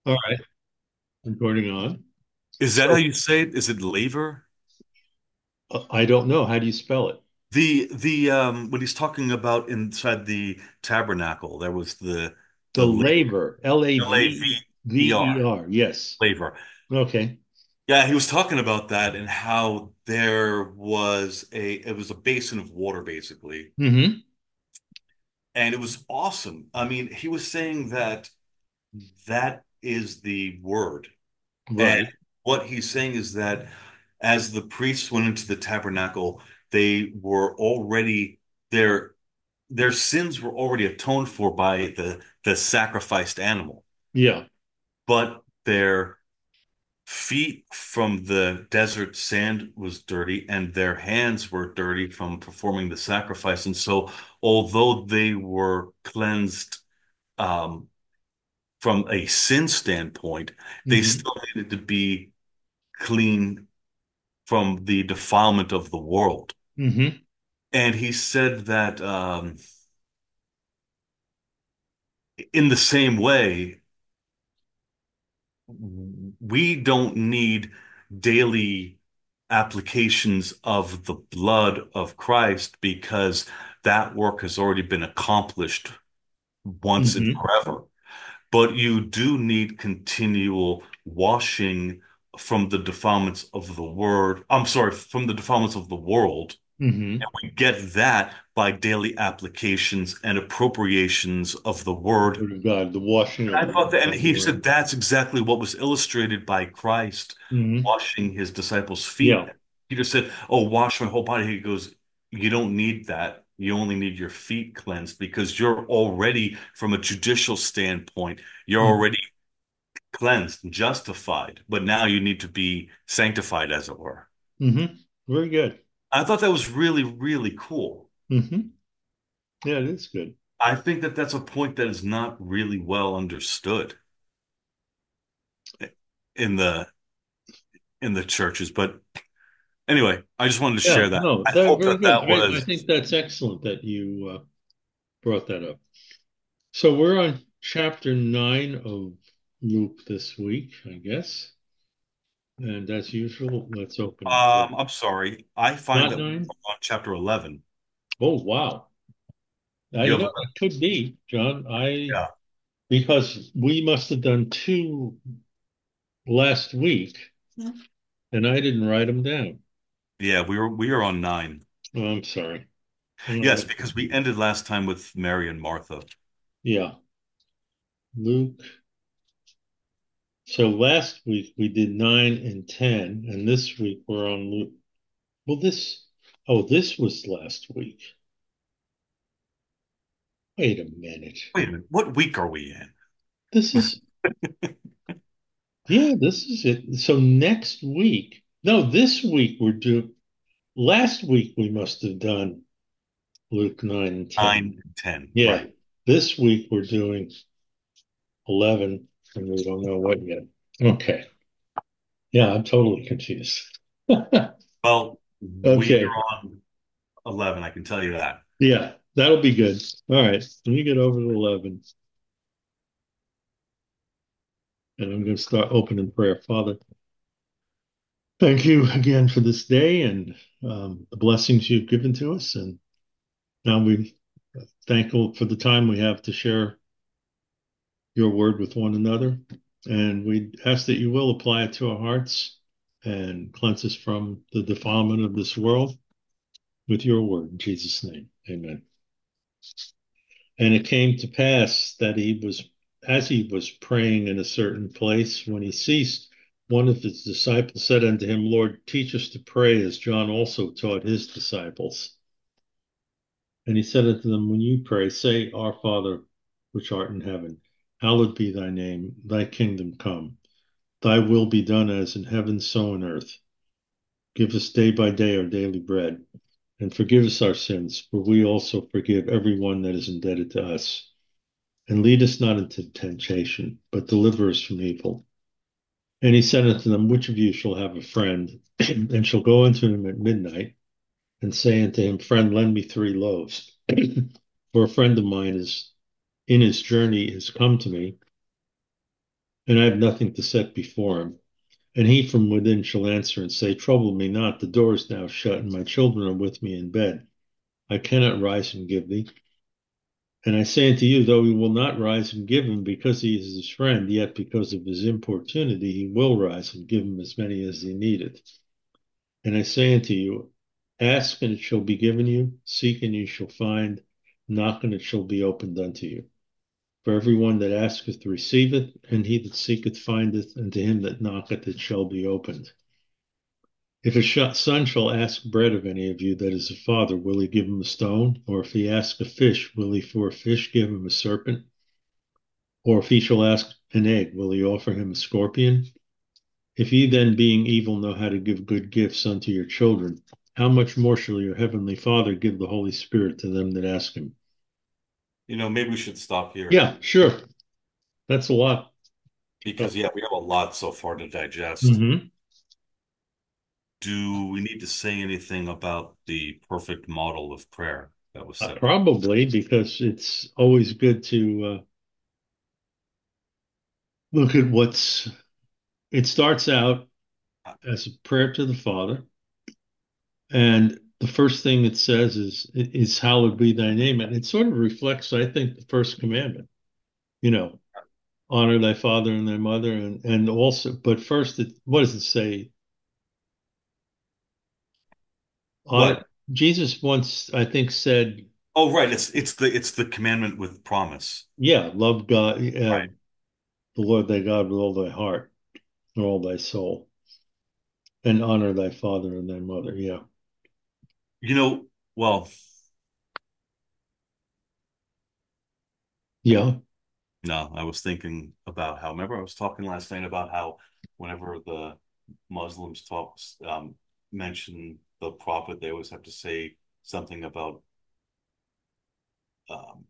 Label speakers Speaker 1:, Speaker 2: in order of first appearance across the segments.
Speaker 1: All right, recording on.
Speaker 2: Is that how
Speaker 1: So
Speaker 2: you say it? Is it laver?
Speaker 1: I don't know. How do you spell it?
Speaker 2: The when he's talking about inside the tabernacle, there was
Speaker 1: The
Speaker 2: the laver,
Speaker 1: laver,
Speaker 2: Laver,
Speaker 1: Laver. Yes.
Speaker 2: laver.
Speaker 1: Okay.
Speaker 2: Yeah, he was talking about that and how there was a basin of water basically,
Speaker 1: Mm-hmm.
Speaker 2: and it was awesome. I mean, he was saying that that is the word. And
Speaker 1: Right.
Speaker 2: what he's saying is that as the priests went into the tabernacle, they were already their sins were already atoned for by the sacrificed animal,
Speaker 1: Yeah.
Speaker 2: but their feet from the desert sand was dirty and their hands were dirty from performing the sacrifice. And so, although they were cleansed um, from a sin standpoint, they
Speaker 1: Mm-hmm.
Speaker 2: still needed to be clean from the defilement of the world.
Speaker 1: Mm-hmm.
Speaker 2: And he said that in the same way, we don't need daily applications of the blood of Christ because that work has already been accomplished once and
Speaker 1: Mm-hmm.
Speaker 2: forever. But you do need continual washing from the defilements of the word. I'm sorry, from the defilements of the world.
Speaker 1: Mm-hmm.
Speaker 2: We get that by daily applications and appropriations of the word.
Speaker 1: Word of God, the washing
Speaker 2: I thought that, and
Speaker 1: of the
Speaker 2: he
Speaker 1: word.
Speaker 2: said that's exactly what was illustrated by Christ
Speaker 1: Mm-hmm.
Speaker 2: washing his disciples' feet.
Speaker 1: Yeah.
Speaker 2: Peter said, "Oh, wash my whole body." He goes, "You don't need that. You only need your feet cleansed because you're already, from a judicial standpoint, you're
Speaker 1: Mm-hmm.
Speaker 2: already cleansed and justified. But now you need to be sanctified, as it were."
Speaker 1: Mm-hmm. Very good.
Speaker 2: I thought that was really, really cool.
Speaker 1: Mm-hmm. Yeah, it is good.
Speaker 2: I think that that's a point that is not really well understood in the churches. But anyway, I just wanted to
Speaker 1: Yeah.
Speaker 2: share that.
Speaker 1: No,
Speaker 2: I
Speaker 1: that
Speaker 2: hope
Speaker 1: very
Speaker 2: that
Speaker 1: good.
Speaker 2: that
Speaker 1: I
Speaker 2: was
Speaker 1: think that's excellent that you brought that up. So we're on chapter 9 of Luke this week, I guess. And as usual, let's open in prayer.
Speaker 2: I'm sorry. I find
Speaker 1: Not
Speaker 2: that we're
Speaker 1: 9?
Speaker 2: on chapter 11.
Speaker 1: Oh, wow.
Speaker 2: You
Speaker 1: You
Speaker 2: have
Speaker 1: know, it could be, John.
Speaker 2: yeah.
Speaker 1: Because we must have done two last week, and I didn't write them down.
Speaker 2: Yeah, we are on 9.
Speaker 1: Oh, I'm sorry. All
Speaker 2: Yes,
Speaker 1: right.
Speaker 2: because we ended last time with Mary and Martha.
Speaker 1: Yeah. Luke. So last week we did 9 and 10, and this week we're on Luke. Well, this was last week. Wait a minute.
Speaker 2: Wait a minute. What week are we in?
Speaker 1: This is, yeah, this is it. So next week, no, this week last week we must have done Luke 9 and 10.
Speaker 2: 9 and 10.
Speaker 1: Yeah.
Speaker 2: Right.
Speaker 1: This week we're doing 11, and we don't know what yet. Okay. Yeah, I'm totally confused.
Speaker 2: Well, we
Speaker 1: Okay.
Speaker 2: are on 11, I can tell you that.
Speaker 1: Yeah, that'll be good. All right. Let me get over to 11, and I'm going to start opening prayer. Father, thank you again for this day and the blessings you've given to us. And now we thankful for the time we have to share your word with one another. And we ask that you will apply it to our hearts and cleanse us from the defilement of this world with your word. In Jesus' name, amen. And it came to pass that as he was praying in a certain place, when he ceased, one of his disciples said unto him, Lord, teach us to pray as John also taught his disciples. And he said unto them, When you pray, say, Our Father, which art in heaven, hallowed be thy name, thy kingdom come. Thy will be done as in heaven, so on earth. Give us day by day our daily bread, and forgive us our sins, for we also forgive every one that is indebted to us. And lead us not into temptation, but deliver us from evil. And he said unto them, Which of you shall have a friend, and shall go unto him at midnight, and say unto him, Friend, lend me 3 loaves? For a friend of mine is in his journey is come to me, and I have nothing to set before him. And he from within shall answer and say, Trouble me not, the door is now shut, and my children are with me in bed. I cannot rise and give thee. And I say unto you, though he will not rise and give him because he is his friend, yet because of his importunity he will rise and give him as many as he needeth. And I say unto you, Ask and it shall be given you, seek and you shall find, knock and it shall be opened unto you. For everyone that asketh receiveth, and he that seeketh findeth, and to him that knocketh it shall be opened. If a son shall ask bread of any of you that is a father, will he give him a stone? Or if he ask a fish, will he for a fish give him a serpent? Or if he shall ask an egg, will he offer him a scorpion? If ye then, being evil, know how to give good gifts unto your children, how much more shall your heavenly Father give the Holy Spirit to them that ask him?
Speaker 2: Maybe we should stop here
Speaker 1: Yeah, sure. That's a lot.
Speaker 2: because, yeah, we have a lot so far to digest.
Speaker 1: Mm-hmm.
Speaker 2: Do we need to say anything about the perfect model of prayer that was set forth?
Speaker 1: Probably because it's always good to look at it starts out as a prayer to the Father. And the first thing it says is hallowed be thy name. And it sort of reflects, I think, the first commandment, you know, honor thy father and thy mother. And also, but first, what does it say? Honor.
Speaker 2: What?
Speaker 1: Jesus once, I think, said,
Speaker 2: Oh, right. It's the commandment with promise.
Speaker 1: yeah, love God,
Speaker 2: Right.
Speaker 1: the Lord thy God with all thy heart and all thy soul, and honor thy father and thy mother. Yeah.
Speaker 2: Well,
Speaker 1: Yeah.
Speaker 2: no, I was thinking about how, remember I was talking last night about how whenever the Muslims mention the prophet, they always have to say something about um,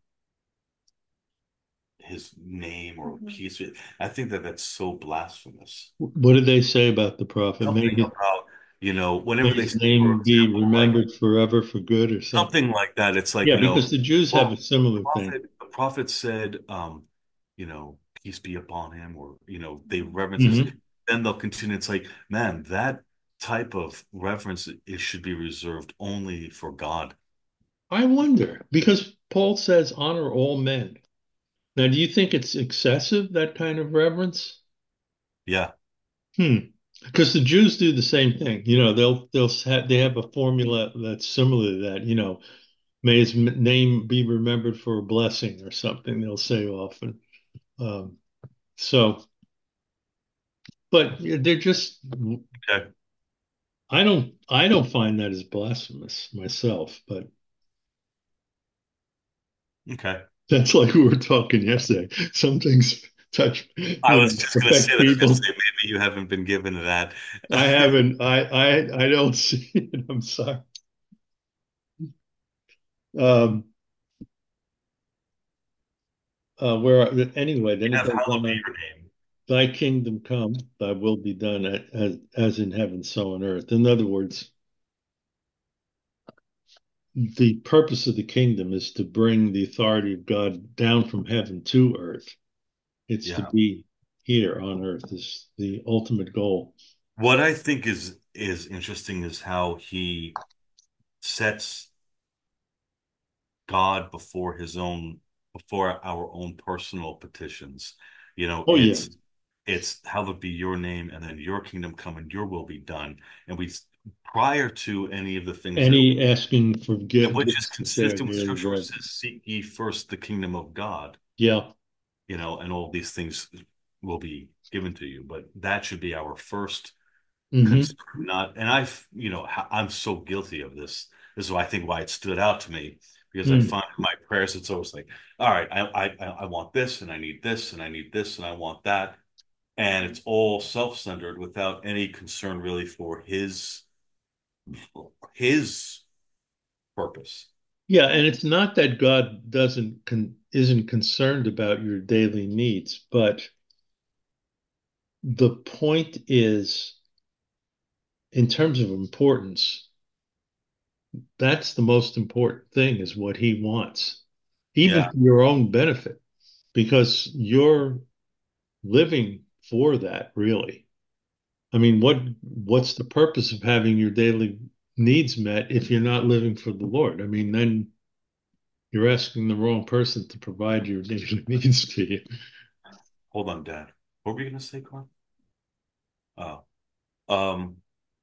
Speaker 2: his name or peace. I think that that's so blasphemous.
Speaker 1: What did they say about the prophet?
Speaker 2: Something about,
Speaker 1: May
Speaker 2: whenever they
Speaker 1: his
Speaker 2: say, for
Speaker 1: name be
Speaker 2: example, like
Speaker 1: remembered forever for good or something.
Speaker 2: something like that, it's like,
Speaker 1: Yeah, because the Jews have a
Speaker 2: well,
Speaker 1: similar thing.
Speaker 2: the prophet said, peace be upon him, or, they reverence this.
Speaker 1: Hmm.
Speaker 2: Then they'll continue. It's like, man, that type of reverence, it should be reserved only for God.
Speaker 1: I wonder, because Paul says honor all men. Now, do you think it's excessive, that kind of reverence?
Speaker 2: Yeah.
Speaker 1: Hmm. Because the Jews do the same thing. They have a formula that's similar to that. May his name be remembered for a blessing or something. They'll say often. Um, so, but they're just.
Speaker 2: Okay.
Speaker 1: I don't find that as blasphemous myself, but
Speaker 2: Okay.
Speaker 1: that's like we were talking yesterday. Some things touch,
Speaker 2: I was just gonna say
Speaker 1: affect
Speaker 2: that. I was gonna say
Speaker 1: people.
Speaker 2: maybe you haven't been given to that.
Speaker 1: I haven't. I don't see it. I'm sorry. Um, anyway,
Speaker 2: You
Speaker 1: then it
Speaker 2: have
Speaker 1: goes
Speaker 2: hallowed be
Speaker 1: on.
Speaker 2: your name.
Speaker 1: Thy kingdom come, thy will be done as in heaven, so on earth. In other words, the purpose of the kingdom is to bring the authority of God down from heaven to earth. It's to
Speaker 2: Yeah.
Speaker 1: be here on earth is the ultimate goal.
Speaker 2: What I think is interesting is how he sets God before our own personal petitions. You know,
Speaker 1: Oh yeah.
Speaker 2: it's it's hallowed be your name, and then your kingdom come and your will be done. And we prior to any of the things that,
Speaker 1: Any asking for
Speaker 2: which is
Speaker 1: gifts to say our
Speaker 2: consistent with
Speaker 1: daily
Speaker 2: scripture, which
Speaker 1: bread.
Speaker 2: says, seek ye first the kingdom of God,
Speaker 1: Yeah.
Speaker 2: and all these things will be given to you. But that should be our first
Speaker 1: Hmm.
Speaker 2: concern, not, and I'm so guilty of this. This is why I think why it stood out to me, because I
Speaker 1: Mm.
Speaker 2: find in my prayers it's always like, all right, I want this and I need this and I need this and I want that, and it's all self-centered without any concern really for his purpose.
Speaker 1: Yeah, and it's not that God isn't concerned about your daily needs, but the point is, in terms of importance, that's the most important thing is what he wants, even
Speaker 2: Yeah,
Speaker 1: for your own benefit, because you're living. for that, really. I mean, what's the purpose of having your daily needs met if you're not living for the Lord? I mean, then you're asking the wrong person to provide your daily needs to you.
Speaker 2: Hold on, Dad. What were you gonna say, Carl? Oh, um,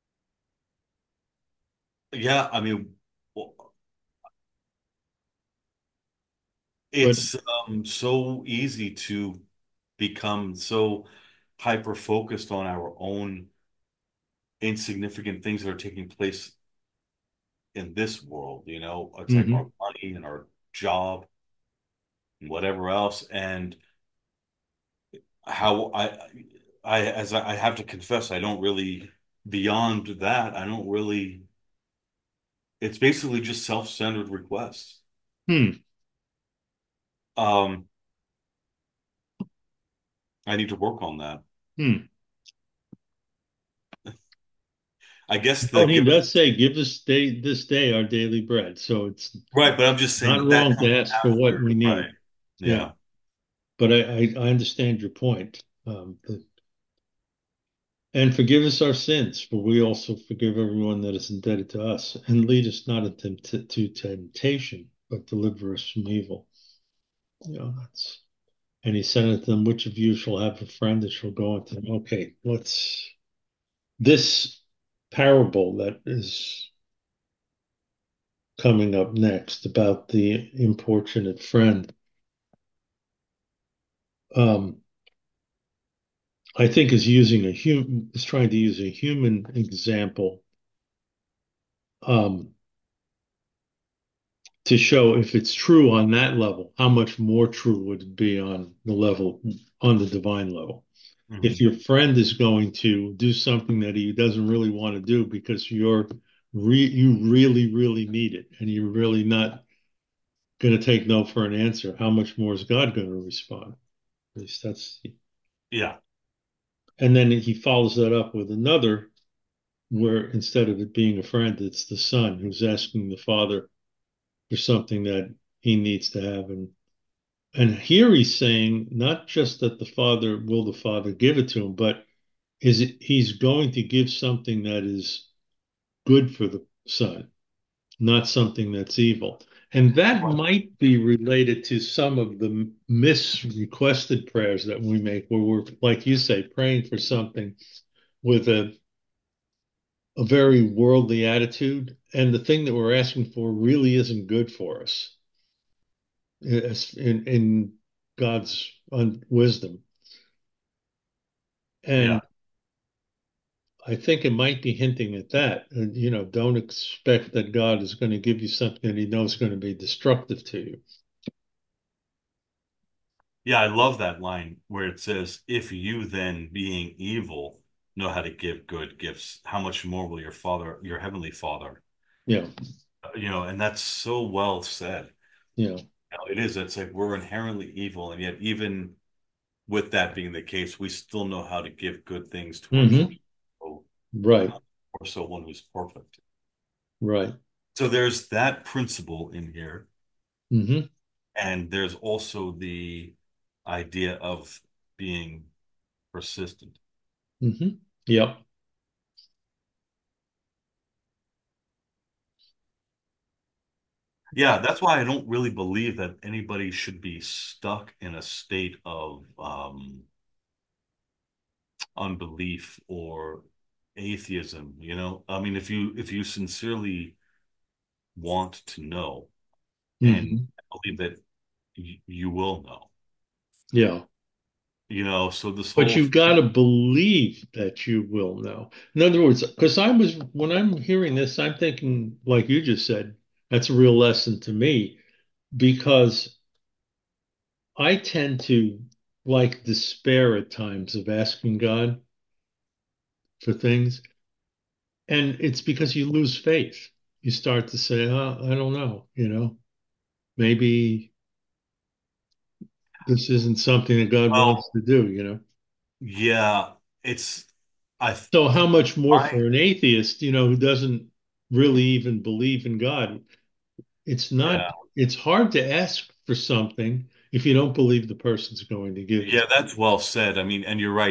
Speaker 2: yeah. I mean, well,
Speaker 1: But
Speaker 2: it's so easy to become so hyper focused on our own insignificant things that are taking place in this world. It's like our
Speaker 1: mhm.
Speaker 2: money and our job and whatever else, and how I have to confess, I don't really beyond that. I don't really. It's basically just self-centered requests.
Speaker 1: Hmm.
Speaker 2: Um, I need to work on that.
Speaker 1: Hmm.
Speaker 2: I guess the
Speaker 1: Well, he
Speaker 2: give us
Speaker 1: does say, "Give us this day our daily bread." So it's
Speaker 2: right, but I'm just saying
Speaker 1: not
Speaker 2: that that
Speaker 1: wrong
Speaker 2: comes
Speaker 1: to ask for what
Speaker 2: after,
Speaker 1: we
Speaker 2: right?
Speaker 1: need. Yeah,
Speaker 2: Yeah,
Speaker 1: but I understand your point. And forgive us our sins, for we also forgive everyone that is indebted to us. And lead us not into temptation, but deliver us from evil. That's. And he said unto them, which of you shall have a friend that shall go unto him? Okay, this parable that is coming up next about the importunate friend, um, I think is trying to use a human example, um, to show if it's true on that level, how much more true would it be on the divine level? If
Speaker 2: hmm
Speaker 1: your friend is going to do something that he doesn't really want to do because you really, really need it and you're really not going to take no for an answer, how much more is God going to respond? At least
Speaker 2: yeah,
Speaker 1: and then he follows that up with another where instead of it being a friend, it's the son who's asking the father for something that he needs to have. And here he's saying not just that the father give it to him, but he's going to give something that is good for the son, not something that's evil. And that
Speaker 2: right.
Speaker 1: might be related to some of the misrequested prayers that we make, where we're, like you say, praying for something with a very worldly attitude. And the thing that we're asking for really isn't good for us in God's wisdom.
Speaker 2: Yeah,
Speaker 1: And I think it might be hinting at that. And, don't expect that God is going to give you something that he knows is going to be destructive to you.
Speaker 2: yeah. I love that line where it says, "If you then, being evil, know how to give good gifts, how much more will your Father, your heavenly Father?"
Speaker 1: Yeah,
Speaker 2: And that's so well said.
Speaker 1: yeah.
Speaker 2: It is. It's like we're inherently evil, and yet even with that being the case, we still know how to give good things to our
Speaker 1: Hmm.
Speaker 2: children. So,
Speaker 1: Right,
Speaker 2: or so one who's perfect.
Speaker 1: right.
Speaker 2: So there's that principle in here,
Speaker 1: Hmm.
Speaker 2: and there's also the idea of being persistent.
Speaker 1: Hmm. Yep.
Speaker 2: Yeah, that's why I don't really believe that anybody should be stuck in a state of unbelief or atheism. I mean, if you sincerely want to know and
Speaker 1: Hmm.
Speaker 2: believe that you will know.
Speaker 1: Yeah.
Speaker 2: So this
Speaker 1: But
Speaker 2: whole
Speaker 1: you've got to believe that you will know. In other words, because when I'm hearing this, I'm thinking, like you just said, that's a real lesson to me because I tend to like despair at times of asking God for things. And it's because you lose faith. You start to say, oh, I don't know, maybe this isn't something that God wants
Speaker 2: well,
Speaker 1: to do.
Speaker 2: yeah, it's I
Speaker 1: So how much more
Speaker 2: I
Speaker 1: for an atheist, who doesn't really even believe in God?
Speaker 2: yeah.
Speaker 1: It's hard to ask for something if you don't believe the person's going to give it
Speaker 2: Yeah,
Speaker 1: to you.
Speaker 2: that's well said. I mean, and you're right.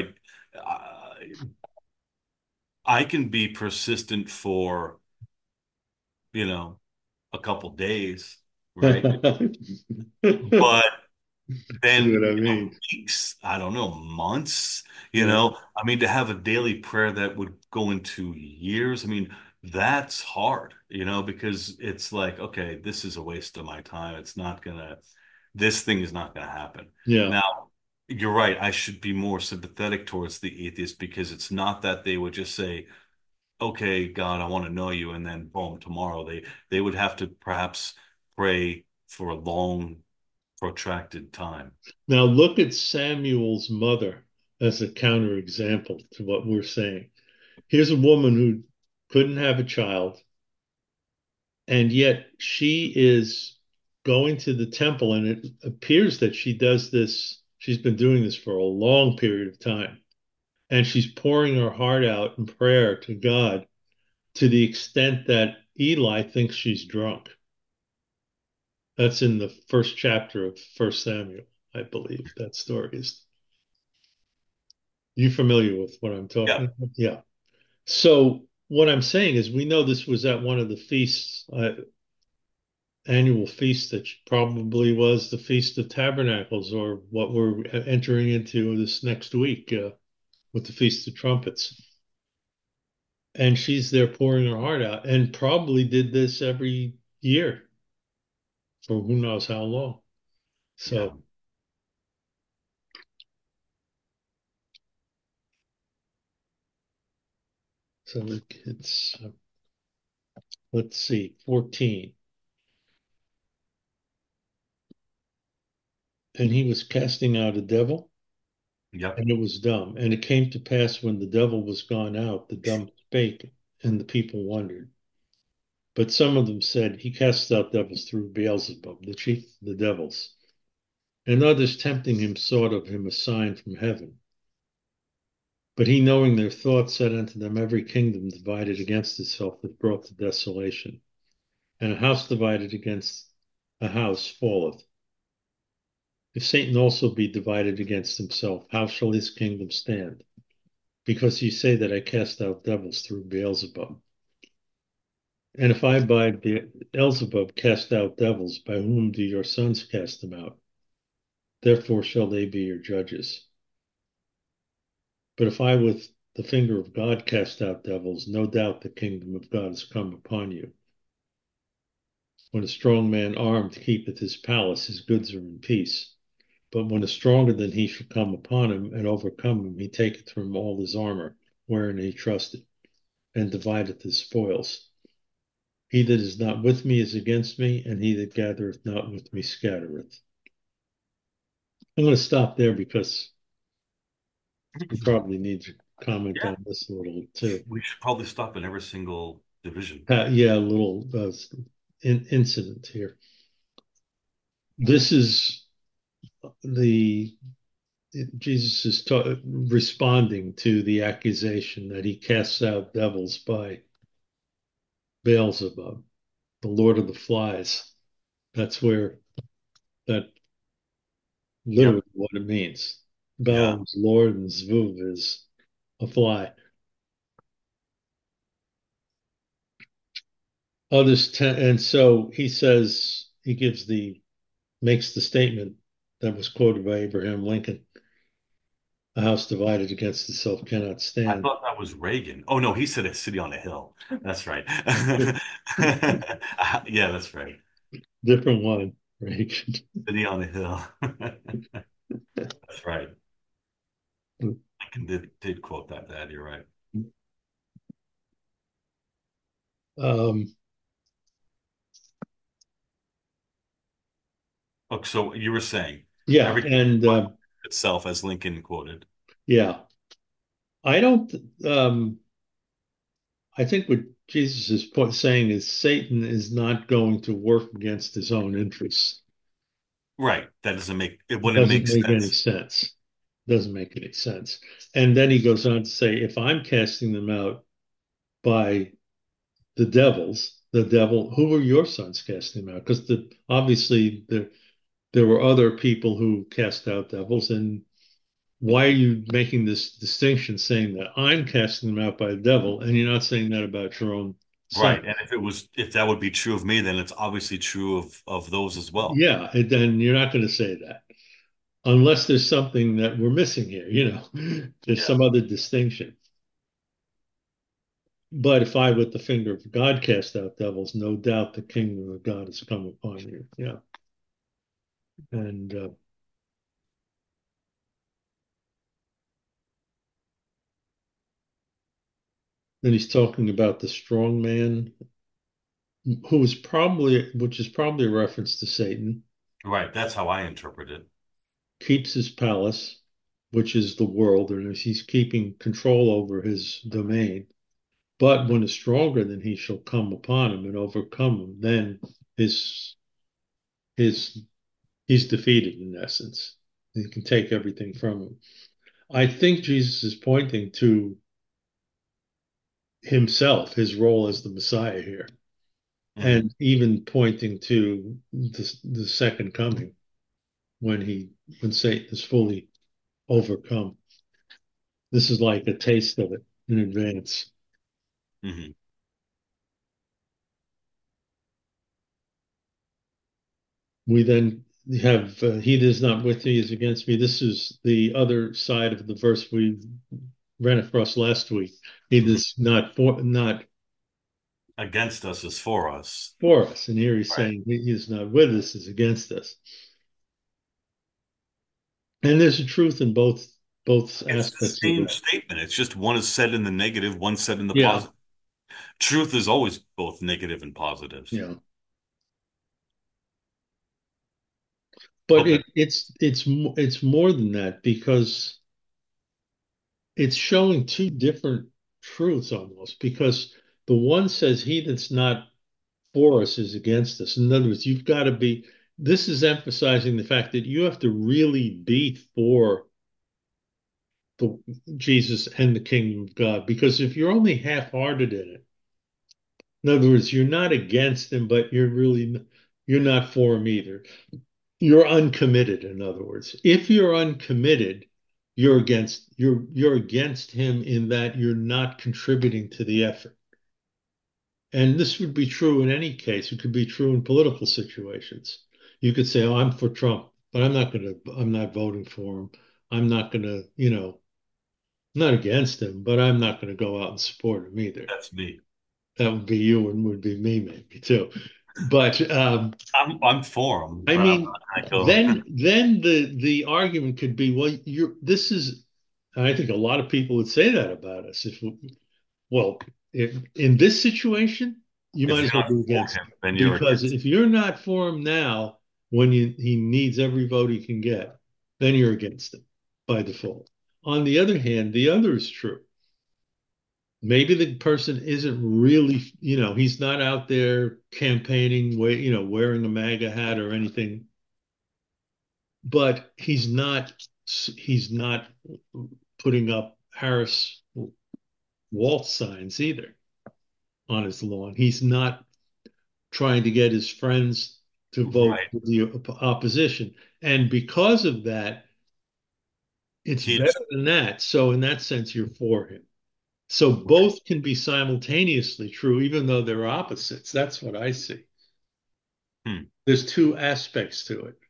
Speaker 2: I can be persistent for, you know, a couple days, right? But
Speaker 1: See what
Speaker 2: then,
Speaker 1: I mean?
Speaker 2: weeks, I don't know, months,
Speaker 1: Yeah.
Speaker 2: I mean, to have a daily prayer that would go into years, I mean, that's hard, because it's like, okay, this is a waste of my time. This thing is not gonna happen.
Speaker 1: Yeah.
Speaker 2: Now, you're right. I should be more sympathetic towards the atheist because it's not that they would just say, okay, God, I want to know you, and then boom, tomorrow they would have to perhaps pray for a long, protracted time.
Speaker 1: Now look at Samuel's mother as a counterexample to what we're saying. Here's a woman who couldn't have a child, and yet she is going to the temple, and it appears that she does this. She's been doing this for a long period of time, and she's pouring her heart out in prayer to God to the extent that Eli thinks she's drunk. That's in the first chapter of First Samuel, I believe that story is. You familiar with what I'm talking
Speaker 2: Yeah,
Speaker 1: about? Yeah. So what I'm saying is we know this was at one of the feasts, annual feast that probably was the Feast of Tabernacles, or what we're entering into this next week with the Feast of Trumpets. And she's there pouring her heart out and probably did this every year for who knows how long.
Speaker 2: yeah,
Speaker 1: So, so it's, let's see, 14. And he was casting out a devil,
Speaker 2: yep.
Speaker 1: and it was dumb. And it came to pass when the devil was gone out, the dumb spake, and the people wondered. But some of them said, he casts out devils through Beelzebub, the chief of the devils. And others tempting him sought of him a sign from heaven. But he, knowing their thoughts, said unto them, every kingdom divided against itself is brought to desolation, and a house divided against a house falleth. If Satan also be divided against himself, how shall his kingdom stand? Because ye say that I cast out devils through Beelzebub. And if I by Beelzebub cast out devils, by whom do your sons cast them out? Therefore shall they be your judges. But if I with the finger of God cast out devils, no doubt the kingdom of God is come upon you. When a strong man armed keepeth his palace, his goods are in peace. But when a stronger than he shall come upon him and overcome him, he taketh from him all his armor, wherein he trusted, and divideth his spoils. He that is not with me is against me, and he that gathereth not with me scattereth. I'm going to stop there because we probably need to comment
Speaker 2: Yeah,
Speaker 1: on this a little too.
Speaker 2: we should probably stop in every single division.
Speaker 1: Yeah, a little incident here. This is the Jesus is responding to the accusation that he casts out devils by Beelzebub, the Lord of the Flies. That's where that literally
Speaker 2: Yep.
Speaker 1: what it means.
Speaker 2: Yeah.
Speaker 1: Balaam's Lord and Zvuv is a fly. And so he says, he makes the statement that was quoted by Abraham Lincoln: a house divided against itself cannot
Speaker 2: I
Speaker 1: stand.
Speaker 2: thought that was Reagan. Oh no, he said a city on a hill. That's right. Yeah, that's right.
Speaker 1: Different one, right?
Speaker 2: City on a hill. That's right. Lincoln did quote that. You're right.
Speaker 1: Um,
Speaker 2: Oh, so you were saying
Speaker 1: yeah,
Speaker 2: everything
Speaker 1: and
Speaker 2: itself, as Lincoln quoted.
Speaker 1: yeah, I don't. Um, I think what Jesus is saying is Satan is not going to work against his own interests.
Speaker 2: Right. That doesn't it
Speaker 1: It
Speaker 2: wouldn't
Speaker 1: doesn't
Speaker 2: make
Speaker 1: make any
Speaker 2: sense.
Speaker 1: sense. Doesn't make any sense. And then he goes on to say, if I'm casting them out by the devils, the devil, who were your sons casting them out? Because obviously there were other people who cast out devils, and why are you making this distinction saying that I'm casting them out by the devil and you're not saying that about your own son?
Speaker 2: Right. And if that would be true of me, then it's obviously true of those as well.
Speaker 1: Yeah, and then you're not going to say that unless there's something that we're missing here, there's
Speaker 2: Yeah.
Speaker 1: some other distinction. But if I, with the finger of God, cast out devils, no doubt the kingdom of God has come upon you. Yeah. And then he's talking about the strong man which is probably a reference to Satan,
Speaker 2: Right. That's how I interpret it.
Speaker 1: keeps his palace, which is the world, and he's keeping control over his domain. But when is stronger than he shall come upon him and overcome him, then his his he's defeated in essence. He can take everything from him. I think Jesus is pointing to himself, his role as the Messiah here,
Speaker 2: Hmm.
Speaker 1: and even pointing to the second coming when when Satan is fully overcome. This is like a taste of it in advance.
Speaker 2: Hmm.
Speaker 1: We then have he that is not with me is against me. This is the other side of the verse we ran across last week. He that
Speaker 2: Hmm.
Speaker 1: is not
Speaker 2: Against us is for us.
Speaker 1: for us, and here he's
Speaker 2: Right.
Speaker 1: saying he is not with us, is against us. And there's a truth in both
Speaker 2: It's the
Speaker 1: aspects of
Speaker 2: same
Speaker 1: that.
Speaker 2: statement. It's just one is said in the negative, one said in the
Speaker 1: Yeah,
Speaker 2: positive. Truth is always both negative and positive.
Speaker 1: yeah. But
Speaker 2: Okay.
Speaker 1: it's more than that because it's showing two different truths almost. Because the one says he that's not for us is against us. In other words, you've got to be. This is emphasizing the fact that you have to really be for the Jesus and the kingdom of God. Because if you're only half-hearted in it, in other words, you're not against him, but you're not for him either. You're uncommitted, in other words. If you're uncommitted, you're against him in that you're not contributing to the effort. And this would be true in any case. It could be true in political situations. You could say, "Oh, I'm for Trump, but I'm not voting for him. I'm not gonna, I'm not against him, but I'm not gonna go out and support him either."
Speaker 2: That's me.
Speaker 1: That would be you and would be me maybe too. But
Speaker 2: I'm for them,
Speaker 1: I
Speaker 2: but I'm
Speaker 1: mean,
Speaker 2: not gonna go.
Speaker 1: then the argument could be, well, this is, and I think a lot of people would say that about us. Well, if in this situation, you
Speaker 2: If
Speaker 1: might
Speaker 2: you're
Speaker 1: as well
Speaker 2: not
Speaker 1: be
Speaker 2: for
Speaker 1: against
Speaker 2: him,
Speaker 1: him
Speaker 2: then you're
Speaker 1: because
Speaker 2: against.
Speaker 1: if you're not for him now, when he needs every vote he can get, then you're against him by default. On the other hand, the other is true. Maybe the person isn't really, he's not out there campaigning, wearing a MAGA hat or anything, but he's not putting up Harris Waltz signs either on his lawn. He's not trying to get his friends to vote
Speaker 2: Right.
Speaker 1: for the opposition. And because of that, it's better
Speaker 2: He's
Speaker 1: than that. So in that sense, you're for him. So
Speaker 2: right.
Speaker 1: both can be simultaneously true, even though they're opposites. That's what I see.
Speaker 2: Hmm.
Speaker 1: There's two aspects to it.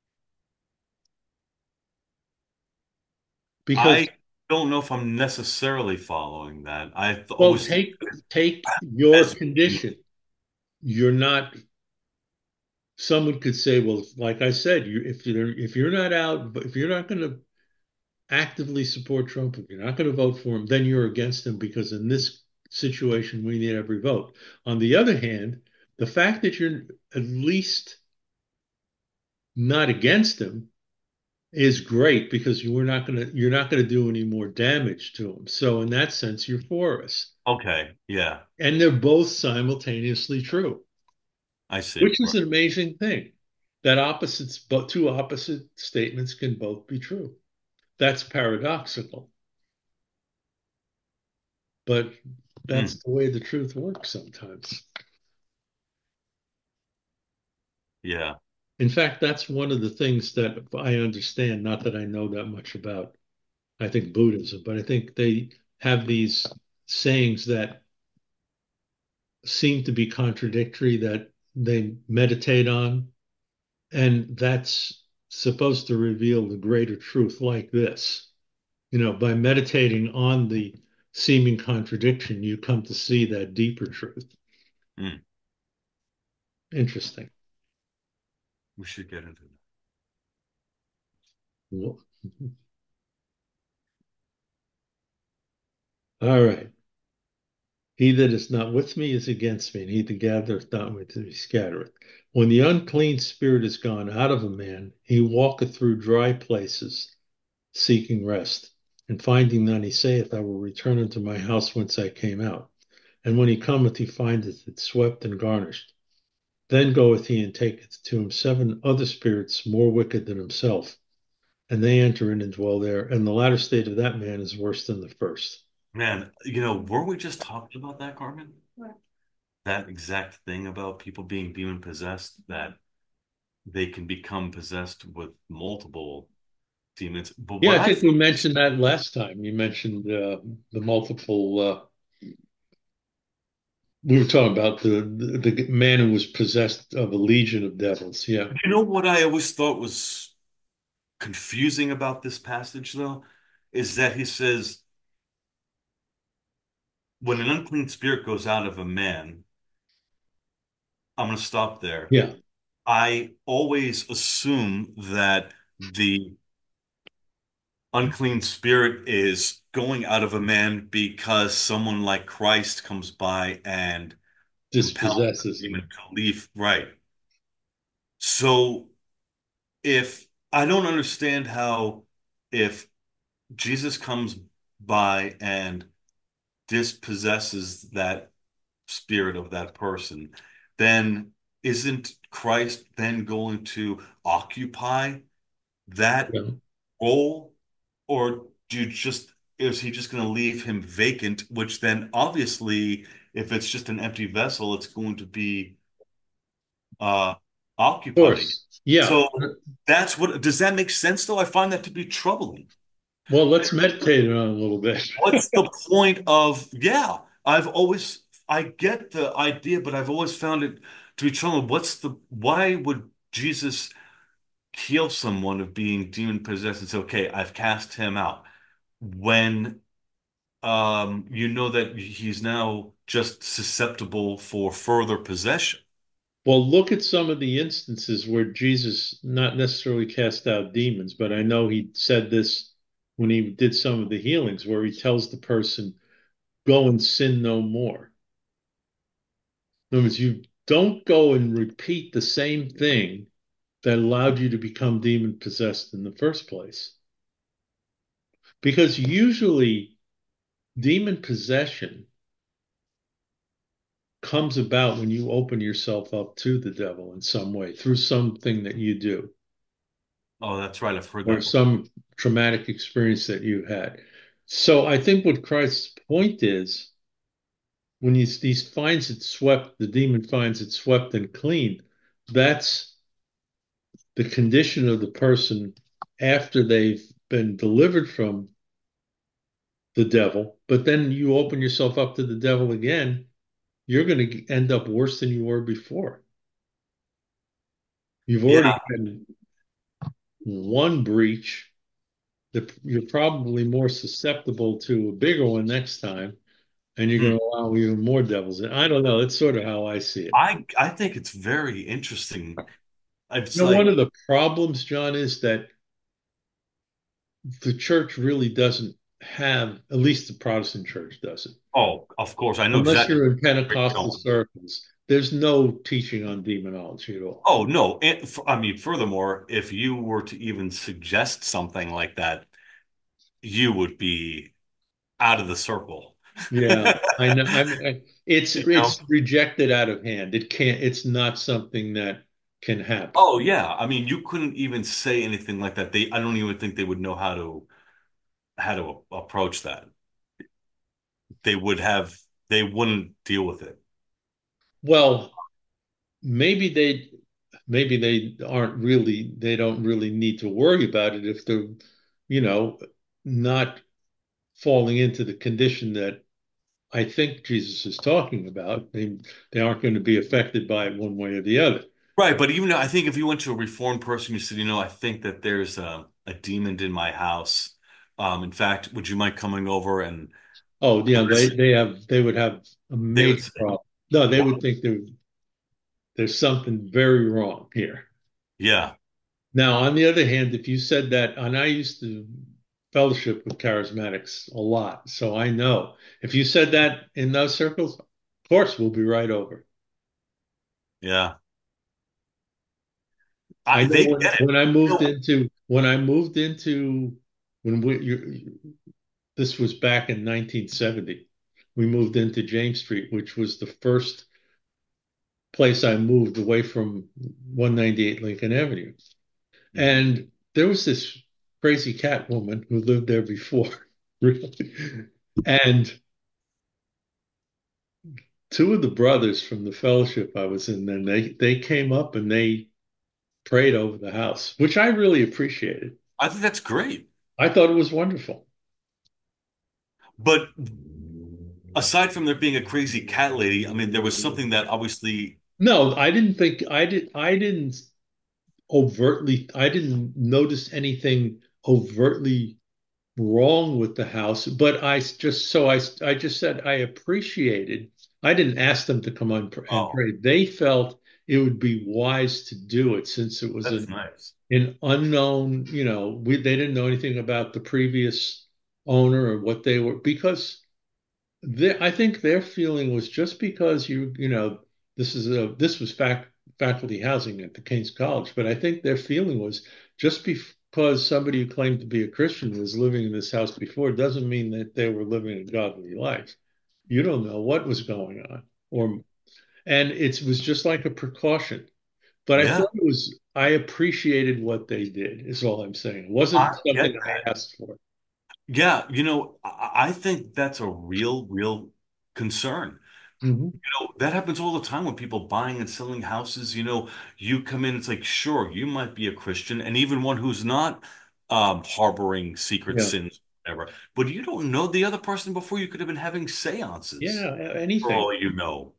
Speaker 1: Because,
Speaker 2: I don't know if I'm necessarily following that.
Speaker 1: well,
Speaker 2: Always
Speaker 1: take your
Speaker 2: as
Speaker 1: condition. You're not, someone could say, well, like I said, if you're not out, but if you're not going to actively support Trump, if you're not going to vote for him, then you're against him because in this situation we need every vote. On the other hand, the fact that you're at least not against him is great because you're not going to do any more damage to him. So in that sense, you're for us.
Speaker 2: okay. Yeah,
Speaker 1: And they're both simultaneously true,
Speaker 2: I see.
Speaker 1: which is
Speaker 2: Right.
Speaker 1: an amazing thing. That but two opposite statements can both be true. That's paradoxical, but
Speaker 2: Hmm.
Speaker 1: that's the way the truth works sometimes.
Speaker 2: Yeah.
Speaker 1: In fact, that's one of the things that I understand, not that I know that much about. I think Buddhism, but I think they have these sayings that seem to be contradictory that they meditate on, and that's supposed to reveal the greater truth like this. By meditating on the seeming contradiction, you come to see that deeper truth.
Speaker 2: Hmm.
Speaker 1: Interesting.
Speaker 2: We should get into that.
Speaker 1: All right. He that is not with me is against me, and he that gathereth not with me scattereth. When the unclean spirit is gone out of a man, he walketh through dry places, seeking rest. And finding none, he saith, I will return unto my house whence I came out. And when he cometh, he findeth it swept and garnished. Then goeth he and taketh to him seven other spirits more wicked than himself, and they enter in and dwell there. And the latter state of that man is worse than the first.
Speaker 2: Man, weren't we just talking about that, Carmen? What? That exact thing about people being demon possessed, that they can become possessed with multiple demons. But
Speaker 1: Yeah,
Speaker 2: what
Speaker 1: I
Speaker 2: I
Speaker 1: think we
Speaker 2: thought,
Speaker 1: mentioned that last time. You mentioned the multiple. We were talking about the man who was possessed of a legion of devils. Yeah,
Speaker 2: what I always thought was confusing about this passage, though, is that he says, when an unclean spirit goes out of a man, I'm going to stop there.
Speaker 1: yeah,
Speaker 2: I always assume that the unclean spirit is going out of a man because someone like Christ comes by and compels
Speaker 1: dispossesses
Speaker 2: the
Speaker 1: him.
Speaker 2: demon to leave. Right. So if I don't understand how, if Jesus comes by and dispossesses that spirit of that person, then isn't Christ then going to occupy that
Speaker 1: Yeah.
Speaker 2: role? Or is he just going to leave him vacant, which then obviously, if it's just an empty vessel, it's going to be uh
Speaker 1: Of
Speaker 2: occupied again.
Speaker 1: course. Yeah.
Speaker 2: So that's what, does that make sense though? I find that to be troubling.
Speaker 1: Well, let's meditate on it a little bit.
Speaker 2: What's the point of, yeah, I get the idea, but I've always found it to be troubling. Why would Jesus heal someone of being demon possessed and say, okay, I've cast him out, when you know that he's now just susceptible for further possession?
Speaker 1: Well, look at some of the instances where Jesus not necessarily cast out demons, but I know he said this when he did some of the healings, where he tells the person, go and sin no more. In other words, you don't go and repeat the same thing that allowed you to become demon possessed in the first place. Because usually demon possession comes about when you open yourself up to the devil in some way through something that you do
Speaker 2: Oh, that's right. I've heard
Speaker 1: or
Speaker 2: that before.
Speaker 1: some traumatic experience that you had. So I think what Christ's point is when he finds it swept, the demon finds it swept and clean. That's the condition of the person after they've been delivered from the devil. But then you open yourself up to the devil again, you're going to end up worse than you were before. You've already
Speaker 2: Yeah.
Speaker 1: had one breach that you're probably more susceptible to a bigger one next time, and you're
Speaker 2: Hmm.
Speaker 1: going to allow even more devils in. I don't know. That's sort of how I see it.
Speaker 2: I think it's very interesting. It's
Speaker 1: One
Speaker 2: like,
Speaker 1: of the problems, John, is that the church really doesn't have, at least the Protestant church doesn't.
Speaker 2: oh, of course, I know
Speaker 1: Unless
Speaker 2: exactly
Speaker 1: you're in
Speaker 2: where you're
Speaker 1: Pentecostal
Speaker 2: going.
Speaker 1: circles, there's no teaching on demonology at all.
Speaker 2: Oh, no. I mean, furthermore, if you were to even suggest something like that, you would be out of the circle.
Speaker 1: Yeah, I know. It's
Speaker 2: You know?
Speaker 1: it's rejected out of hand. It can't. It's not something that can happen.
Speaker 2: Oh, yeah. I mean, you couldn't even say anything like that. I don't even think they would know how to approach that. They would have, they wouldn't deal with it.
Speaker 1: Well, maybe they don't really need to worry about it if they're, you know. not falling into the condition that I think Jesus is talking about. They aren't going to be affected by it one way or the other.
Speaker 2: Right, but even though I think if you went to a reformed person, you said, I think that there's a demon in my house. In fact, would you mind coming over and
Speaker 1: Oh, yeah,
Speaker 2: listen?
Speaker 1: they would have a
Speaker 2: They would
Speaker 1: major
Speaker 2: say,
Speaker 1: problem. No, they
Speaker 2: "Wow,
Speaker 1: would think there's something very wrong here.
Speaker 2: yeah,
Speaker 1: Now, on the other hand, if you said that, and I used to fellowship with charismatics a lot, so I know if you said that in those circles, of course we'll be right over.
Speaker 2: yeah."
Speaker 1: I know
Speaker 2: They get it.
Speaker 1: when I
Speaker 2: You
Speaker 1: moved
Speaker 2: know,
Speaker 1: into when this was back in 1970. We moved into James Street, which was the first place I moved away from 198 Lincoln Avenue.
Speaker 2: Mhm.
Speaker 1: And there was this crazy cat woman who lived there before, really. And two of the brothers from the fellowship I was in then, they came up and they prayed over the house, which I really appreciated.
Speaker 2: I think that's great.
Speaker 1: I thought it was wonderful.
Speaker 2: But aside from there being a crazy cat lady, I mean, there was something that obviously,
Speaker 1: No, I didn't think I didn't I didn't notice anything overtly wrong with the house, but I just said I appreciated. I didn't ask them to come on and
Speaker 2: oh,
Speaker 1: pray. They felt it would be wise to do it since it was
Speaker 2: that's nice.
Speaker 1: an unknown, they didn't know anything about the previous owner or what they were because I think their feeling was just because this was faculty housing at the King's College, but I think their feeling was just because somebody who claimed to be a Christian was living in this house before doesn't mean that they were living a godly life. You don't know what was going on, and it was just like a precaution. But
Speaker 2: Yeah,
Speaker 1: I appreciated what they did, is all I'm saying. It wasn't
Speaker 2: I get
Speaker 1: something
Speaker 2: that.
Speaker 1: I asked for.
Speaker 2: Yeah, I think that's a real concern.
Speaker 1: Mhm.
Speaker 2: That happens all the time when people buying and selling houses. You come in, it's like, sure, you might be a Christian, and even one who's not harboring secret
Speaker 1: Yeah,
Speaker 2: sins, whatever, but you don't know the other person before you could have been having
Speaker 1: yeah,
Speaker 2: seances, for
Speaker 1: anything.
Speaker 2: all you know.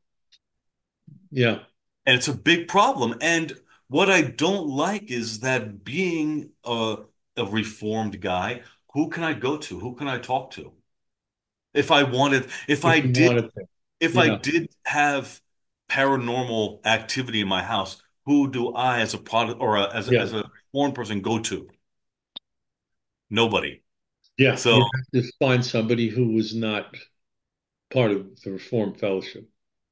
Speaker 1: Yeah,
Speaker 2: And it's a big problem. And what I don't like is that being a reformed guy, who can I go to? Who can I talk to? If I wanted,
Speaker 1: if you wanted to.
Speaker 2: if I
Speaker 1: Yeah.
Speaker 2: did have paranormal activity in my house, who do I, as a product or
Speaker 1: Yeah,
Speaker 2: as a foreign person, go to? Nobody.
Speaker 1: yeah.
Speaker 2: So
Speaker 1: You have to find somebody who was not part of the Reformed Fellowship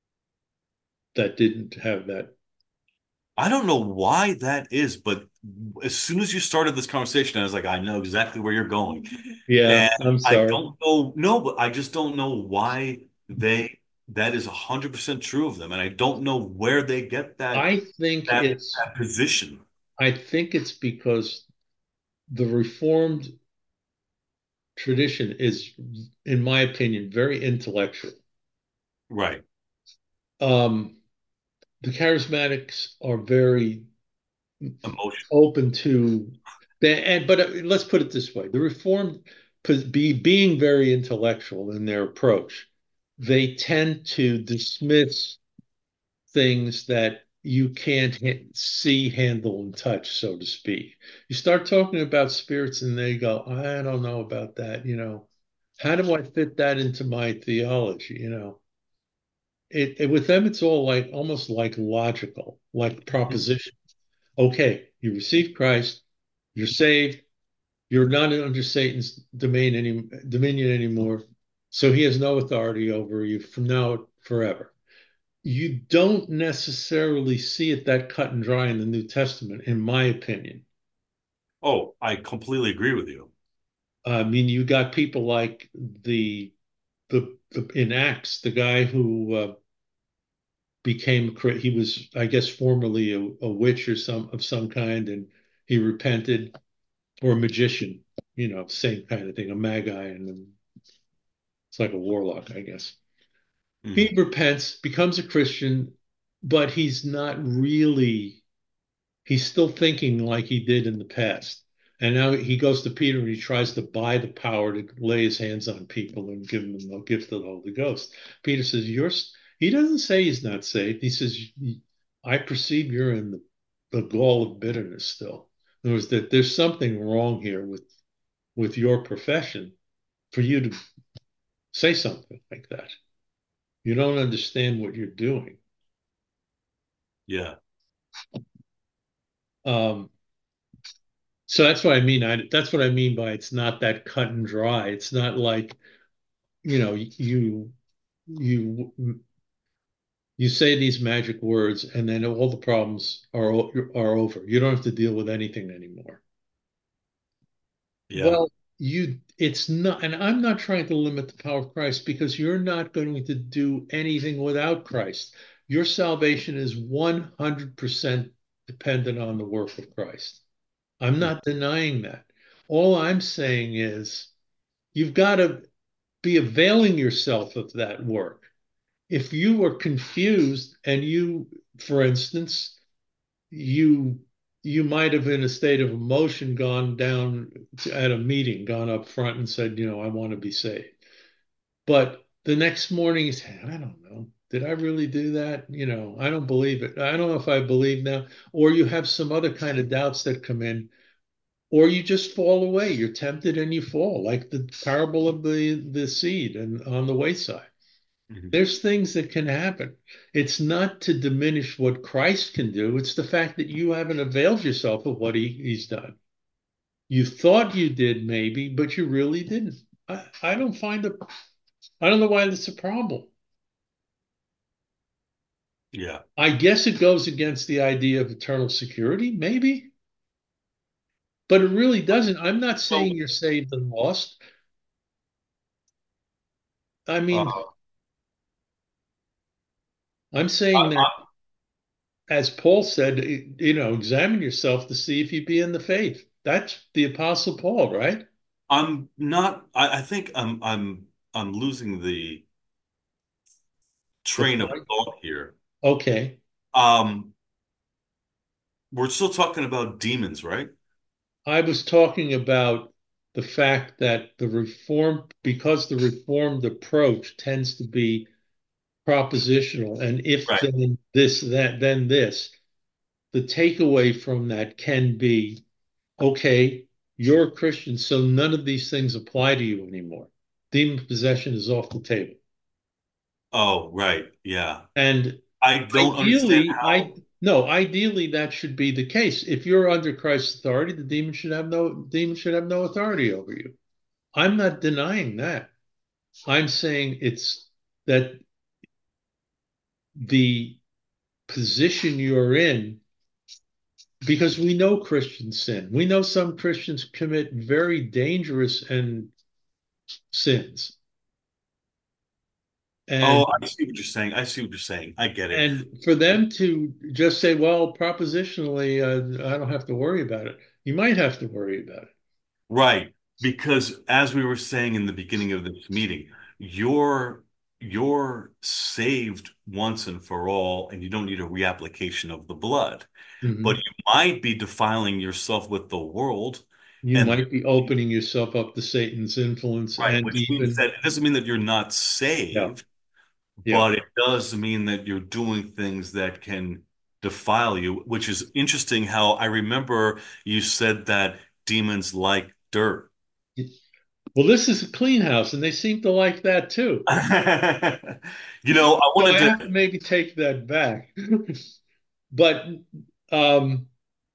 Speaker 1: that didn't have that.
Speaker 2: I don't know why that is, but as soon as you started this conversation, I was like, I know exactly where you're going.
Speaker 1: Yeah,
Speaker 2: And
Speaker 1: I'm
Speaker 2: I
Speaker 1: sorry.
Speaker 2: don't know, no, but I just don't know why that is 100% true of them. And I don't know where they get
Speaker 1: I think it's
Speaker 2: that position.
Speaker 1: I think it's because the Reformed tradition is, in my opinion, very intellectual.
Speaker 2: Right.
Speaker 1: Um, the charismatics are very
Speaker 2: Emotion.
Speaker 1: open to but let's put it this way: the Reformed being very intellectual in their approach, they tend to dismiss things that you can't see, handle, and touch, so to speak. You start talking about spirits, and they go, "I don't know about that." How do I fit that into my theology? With them, it's all like almost like logical, like proposition. Okay, you receive Christ, you're saved, you're not under Satan's dominion anymore, so he has no authority over you from now forever. You don't necessarily see it that cut and dry in the New Testament, in my opinion.
Speaker 2: Oh, I completely agree with you.
Speaker 1: I mean, you got people like the in Acts, the guy who he was, I guess, formerly a witch or some kind, and he repented, or a magician, same kind of thing, a magi, and it's like a warlock, I guess. He
Speaker 2: Mhm.
Speaker 1: repents, becomes a Christian, but he's not really, he's still thinking like he did in the past. And now he goes to Peter and he tries to buy the power to lay his hands on people and give them the gift of the Holy Ghost. Peter says, he doesn't say he's not saved. He says, I perceive you're in the gall of bitterness still. In other words, that there's something wrong here with your profession for you to say something like that. You don't understand what you're doing.
Speaker 2: Yeah.
Speaker 1: Um, so that's what I mean. That's what I mean by it's not that cut and dry. It's not like, you you say these magic words and then all the problems are over. You don't have to deal with anything anymore.
Speaker 2: Yeah.
Speaker 1: Well, it's not, and I'm not trying to limit the power of Christ because you're not going to do anything without Christ. Your salvation is 100% dependent on the work of Christ. I'm
Speaker 2: Mm.
Speaker 1: not denying that. All I'm saying is you've got to be availing yourself of that work. If you were confused and for instance, you you might have in a state of emotion gone down at a meeting, gone up front and said, I want to be saved. But the next morning you say, I don't know. Did I really do that? I don't believe it. I don't know if I believe now. Or you have some other kind of doubts that come in, or you just fall away. You're tempted and you fall, like the parable of the seed and on the wayside.
Speaker 2: Mhm.
Speaker 1: There's things that can happen. It's not to diminish what Christ can do. It's the fact that you haven't availed yourself of what he's done. You thought you did maybe, but you really didn't. I don't find it. I don't know why that's a problem.
Speaker 2: Yeah.
Speaker 1: I guess it goes against the idea of eternal security, maybe, but it really doesn't. I'm not saying
Speaker 2: So,
Speaker 1: you're saved and lost. I mean,
Speaker 2: uh,
Speaker 1: I'm saying that,
Speaker 2: I,
Speaker 1: as Paul said, examine yourself to see if you be in the faith. That's the Apostle Paul, right?
Speaker 2: I'm not. I think I'm losing the
Speaker 1: The
Speaker 2: train of
Speaker 1: point.
Speaker 2: thought here.
Speaker 1: Okay.
Speaker 2: Um, we're still talking about demons, right?
Speaker 1: I was talking about the fact that because the reformed approach tends to be propositional, and if
Speaker 2: Right.
Speaker 1: then this, that, then this, the takeaway from that can be, okay, you're a Christian, so none of these things apply to you anymore. Demon possession is off the table.
Speaker 2: Oh, right. Yeah.
Speaker 1: And
Speaker 2: I don't understand
Speaker 1: ideally,
Speaker 2: how.
Speaker 1: ideally that should be the case. If you're under Christ's authority, the demon should have no authority over you. I'm not denying that. I'm saying it's that the position you're in, because we know Christians sin. We know some Christians commit very dangerous and sins.
Speaker 2: Oh,
Speaker 1: And
Speaker 2: I see what you're saying. I see what you're saying. I get it.
Speaker 1: and for them to just say, well, propositionally, I don't have to worry about it. You might have to worry about it.
Speaker 2: Right. Because as we were saying in the beginning of this meeting, you're you're saved once and for all, and you don't need a reapplication of the blood. But
Speaker 1: Mhm.
Speaker 2: you might be defiling yourself with the world,
Speaker 1: You
Speaker 2: and
Speaker 1: might be opening yourself up to Satan's influence
Speaker 2: right,
Speaker 1: and
Speaker 2: which means
Speaker 1: even,
Speaker 2: that it doesn't mean that you're not
Speaker 1: yeah,
Speaker 2: saved,
Speaker 1: yeah.
Speaker 2: but it does mean that you're doing things that can defile you, which is interesting how I remember you said that demons like dirt.
Speaker 1: Well, this is a clean house, and they seem to like that too.
Speaker 2: I
Speaker 1: So I
Speaker 2: wanted
Speaker 1: have to
Speaker 2: to,
Speaker 1: maybe take that back. But um,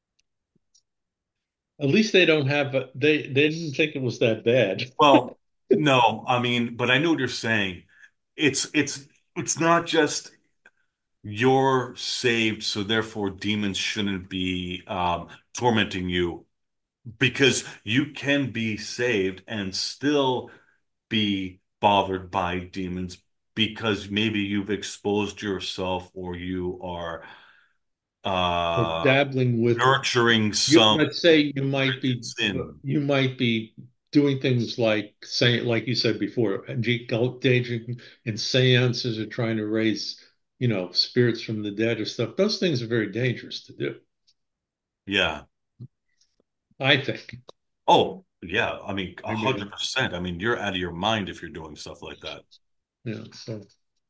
Speaker 1: at least they don't have they didn't think it was that bad.
Speaker 2: well, no, I mean, but I know what you're saying. It's not just you're saved, so therefore demons shouldn't be tormenting you because you can be saved and still be bothered by demons because maybe you've exposed yourself or you are
Speaker 1: Or
Speaker 2: uh
Speaker 1: dabbling with
Speaker 2: nurturing some
Speaker 1: let's say
Speaker 2: sin.
Speaker 1: you might be doing things like saying, like you said before, engaging in seances or trying to raise, spirits from the dead or stuff. Those things are very dangerous to do,
Speaker 2: Yeah.
Speaker 1: I think.
Speaker 2: Oh, yeah. I mean,
Speaker 1: I mean,
Speaker 2: 100%. I mean, you're out of your mind if you're doing stuff like that.
Speaker 1: yeah. So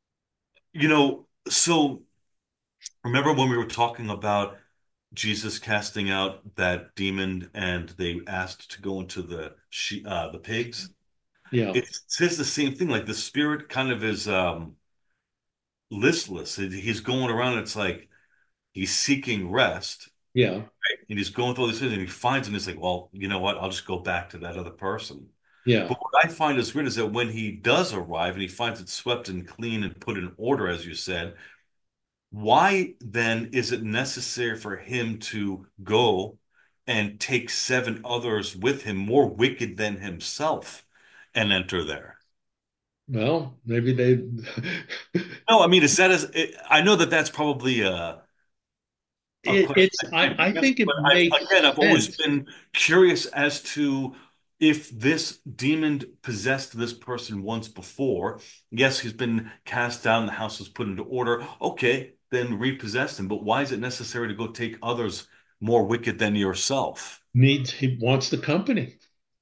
Speaker 2: So remember when we were talking about Jesus casting out that demon and they asked to go into the pigs?
Speaker 1: yeah,
Speaker 2: It says the same thing. Like the spirit kind of is listless. He's going around. It's like he's seeking rest,
Speaker 1: yeah,
Speaker 2: and he's going through all these things, and he finds, and he's like, "Well, you know what? I'll just go back to that other person."
Speaker 1: yeah.
Speaker 2: But what I find is weird is that when he does arrive and he finds it swept and clean and put in order, as you said, why then is it necessary for him to go and take seven others with him, more wicked than himself, and enter there?
Speaker 1: Well, maybe they.
Speaker 2: No, I mean, is that as I know that that's probably a question
Speaker 1: It's.
Speaker 2: I can't
Speaker 1: I
Speaker 2: answer,
Speaker 1: think
Speaker 2: but
Speaker 1: it makes
Speaker 2: I've always
Speaker 1: sense.
Speaker 2: been curious as to if this demon possessed this person once before. Yes, he's been cast down, the house was put into order. Okay, then repossess him. But why is it necessary to go take others more wicked than yourself?
Speaker 1: He wants the company.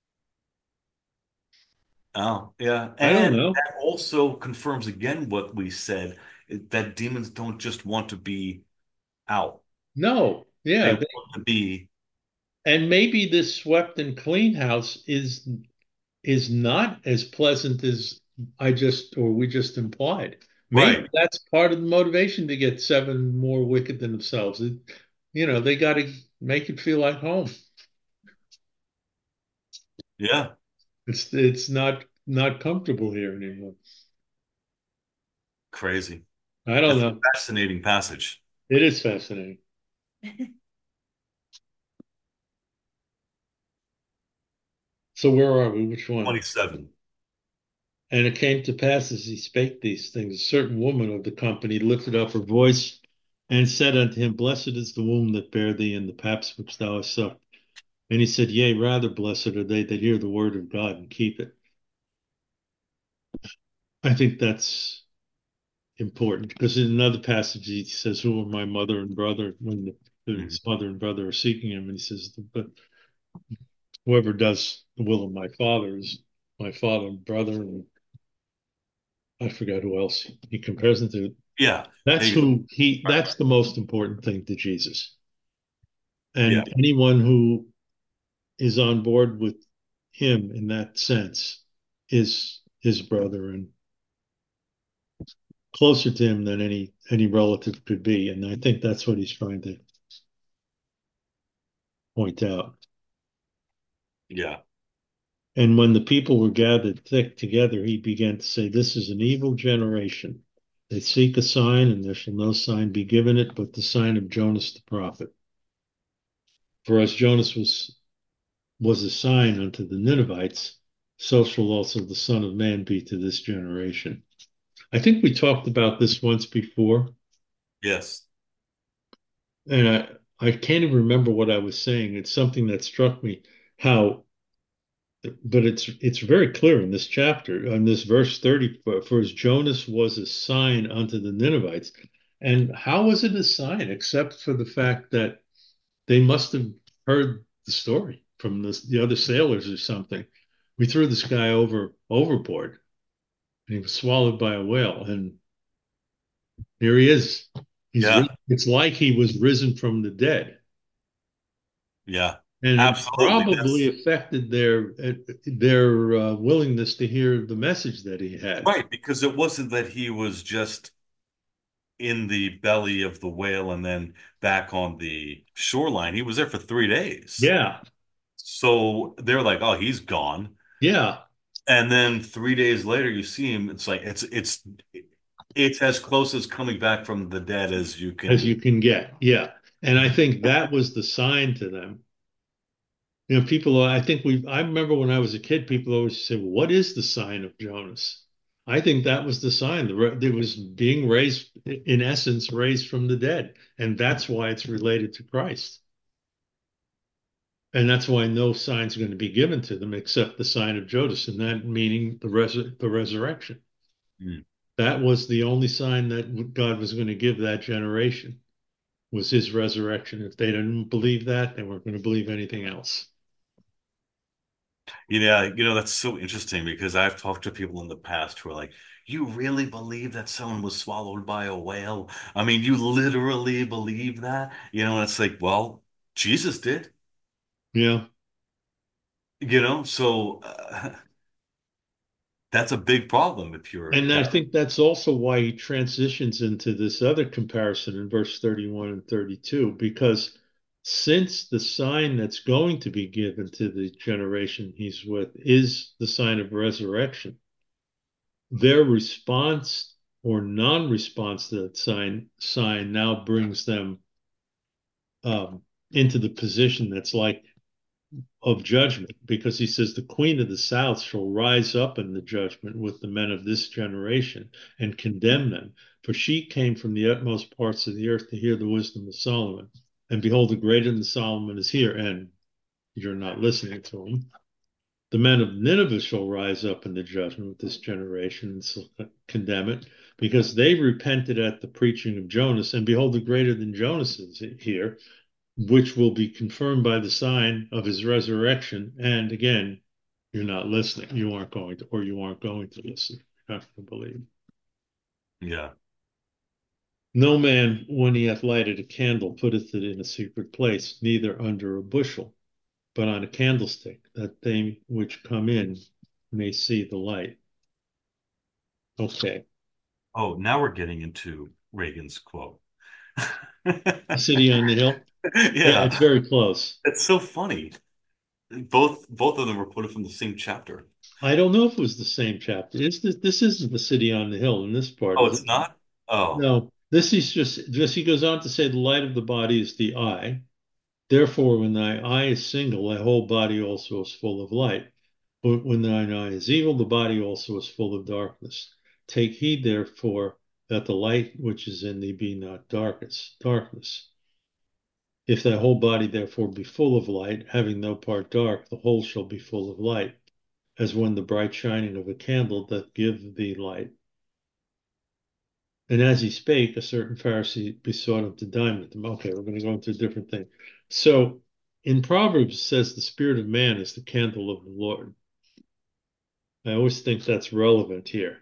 Speaker 2: Oh, yeah.
Speaker 1: I don't
Speaker 2: And
Speaker 1: know.
Speaker 2: that also confirms again what we said, that demons don't just want to be out.
Speaker 1: No,
Speaker 2: They
Speaker 1: yeah,
Speaker 2: want to be
Speaker 1: and maybe this swept and clean house is not as pleasant as I just or we just implied. Maybe
Speaker 2: right.
Speaker 1: that's part of the motivation to get seven more wicked than themselves. They got to make it feel like home.
Speaker 2: Yeah.
Speaker 1: It's not comfortable here anymore.
Speaker 2: Crazy.
Speaker 1: I don't
Speaker 2: That's
Speaker 1: know.
Speaker 2: a fascinating passage.
Speaker 1: It is fascinating. So where are we? Which one?
Speaker 2: 27.
Speaker 1: And it came to pass as he spake these things, a certain woman of the company lifted up her voice and said unto him, Blessed is the womb that bare thee, and the paps which thou hast sucked. And he said, Yea, rather blessed are they that hear the word of God and keep it. I think that's important because in another passage he says, Who are my mother and brother? When
Speaker 2: Mhm.
Speaker 1: his mother and brother are seeking him, and he says, But whoever does the will of my father is my father and brother, and I forgot who else he compares them to.
Speaker 2: Yeah.
Speaker 1: That's
Speaker 2: They,
Speaker 1: who he, that's the most important thing to Jesus.
Speaker 2: yeah.
Speaker 1: And anyone who is on board with him in that sense is his brother and closer to him than any relative could be. And I think that's what he's trying to point out.
Speaker 2: Yeah.
Speaker 1: And when the people were gathered thick together, he began to say, This is an evil generation. They seek a sign, and there shall no sign be given it but the sign of Jonas the prophet. For as Jonas was a sign unto the Ninevites, so shall also the Son of Man be to this generation. I think we talked about this once before,
Speaker 2: Yes.
Speaker 1: and I can't even remember what I was saying. It's something that struck me how, but it's very clear in this chapter, on this verse 30, for as Jonas was a sign unto the Ninevites. And how was it a sign except for the fact that they must have heard the story from the other sailors or something. We threw this guy overboard, and he was swallowed by a whale, and here he is.
Speaker 2: Yeah.
Speaker 1: It's like he was risen from the dead,
Speaker 2: Yeah.
Speaker 1: and it
Speaker 2: Absolutely.
Speaker 1: probably
Speaker 2: That's
Speaker 1: affected their willingness to hear the message that he had.
Speaker 2: right. Because it wasn't that he was just in the belly of the whale and then back on the shoreline. He was there for 3 days.
Speaker 1: Yeah,
Speaker 2: So they're like, oh, he's gone.
Speaker 1: yeah,
Speaker 2: And then 3 days later, you see him. It's like it's as close as coming back from the dead as you
Speaker 1: as you
Speaker 2: can.
Speaker 1: can get. Yeah, and I think that was the sign to them. People, I remember when I was a kid, people always say, well, what is the sign of Jonas? I think that was the sign. It was being raised, in essence, raised from the dead. And that's why it's related to Christ. And that's why no sign's going to be given to them except the sign of Jonas, and that meaning the resurrection.
Speaker 2: Mm.
Speaker 1: That was the only sign that God was going to give that generation was his resurrection. If they didn't believe that, they weren't going to believe anything else.
Speaker 2: That's so interesting because I've talked to people in the past who are like, you really believe that someone was swallowed by a whale? I mean, you literally believe that? And it's like, well, Jesus did,
Speaker 1: Yeah.
Speaker 2: so that's a big problem if you're
Speaker 1: And I
Speaker 2: that.
Speaker 1: think that's also why he transitions into this other comparison in verse 31 and 32, because since the sign that's going to be given to the generation he's with is the sign of resurrection, their response or non-response to that sign now brings them into the position that's like of judgment, because he says the queen of the south shall rise up in the judgment with the men of this generation and condemn them. For she came from the utmost parts of the earth to hear the wisdom of Solomon. And behold, the greater than Solomon is here, and you're not listening to him. The men of Nineveh shall rise up in the judgment with this generation and condemn it, because they repented at the preaching of Jonas. And behold, the greater than Jonas is here, which will be confirmed by the sign of his resurrection. And again, you're not listening. You aren't going to, or you aren't going to listen. You're not going to believe.
Speaker 2: Yeah.
Speaker 1: No man, when he hath lighted a candle, putteth it in a secret place, neither under a bushel, but on a candlestick, that they which come in may see the light. Okay.
Speaker 2: Oh, now we're getting into Reagan's quote.
Speaker 1: The city on the hill. Yeah, it's
Speaker 2: Yeah,
Speaker 1: very close.
Speaker 2: it's so funny. Both of them were quoted from the same chapter.
Speaker 1: I don't know if it was the same chapter. This isn't the city on the hill in this part,
Speaker 2: Oh,
Speaker 1: is
Speaker 2: it's
Speaker 1: it?
Speaker 2: not? Oh,
Speaker 1: No, this is just he goes on to say the light of the body is the eye. Therefore, when thy eye is single, thy whole body also is full of light. But when thine eye is evil, the body also is full of darkness. Take heed, therefore, that the light which is in thee be not darkness. If thy whole body therefore be full of light, having no part dark, the whole shall be full of light, as when the bright shining of a candle doth give thee light. And as he spake, a certain Pharisee besought him to dine with him. Okay, we're going to go into a different thing. So in Proverbs, it says the spirit of man is the candle of the Lord. I always think that's relevant here.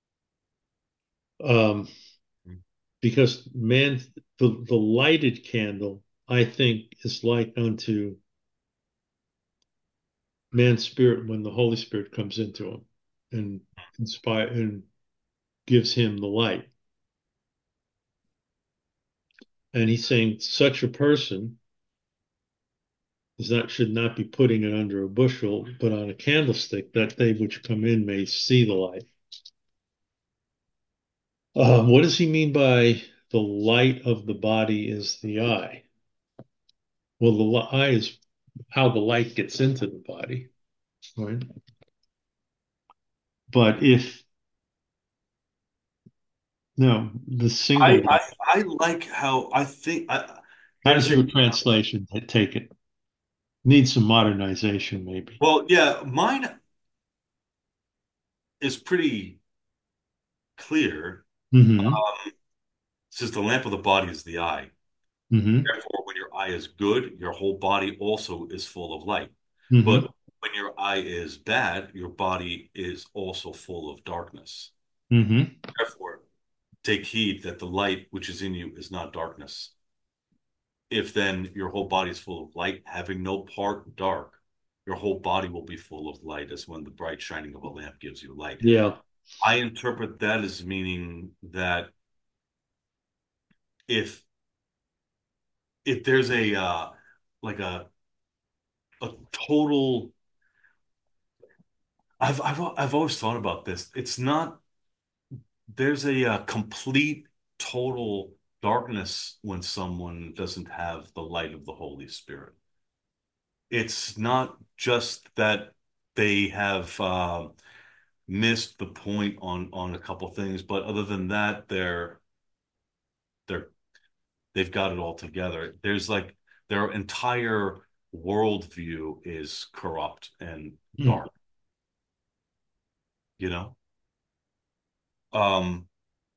Speaker 1: Um, because man, the lighted candle, I think, is like unto man's spirit when the Holy Spirit comes into him and inspire and gives him the light. And he's saying such a person should not be putting it under a bushel, but on a candlestick, that they which come in may see the light. What does he mean by the light of the body is the eye? Well, the eye is how the light gets into the body, right? But if no, the single
Speaker 2: I
Speaker 1: light.
Speaker 2: I, I like how I think
Speaker 1: How
Speaker 2: there's
Speaker 1: does
Speaker 2: a
Speaker 1: your translation take it? Needs some modernization, maybe.
Speaker 2: well, yeah, mine is pretty clear.
Speaker 1: Mm-hmm.
Speaker 2: It says the lamp of the body is the eye.
Speaker 1: Mm-hmm.
Speaker 2: Therefore, when your eye is good, your whole body also is full of light.
Speaker 1: Mm-hmm.
Speaker 2: But when your eye is bad, your body is also full of darkness.
Speaker 1: Mm-hmm.
Speaker 2: Therefore, take heed that the light which is in you is not darkness. If then your whole body is full of light, having no part dark, your whole body will be full of light, as when the bright shining of a lamp gives you light.
Speaker 1: Yeah.
Speaker 2: I interpret that as meaning that if if there's a like a total I've always thought about this. It's not there's a complete total darkness when someone doesn't have the light of the Holy Spirit. It's not just that they have missed the point on a couple things, but other than that, they're they've got it all together. There's like their entire worldview is corrupt and
Speaker 1: Mm.
Speaker 2: dark, you know? Um,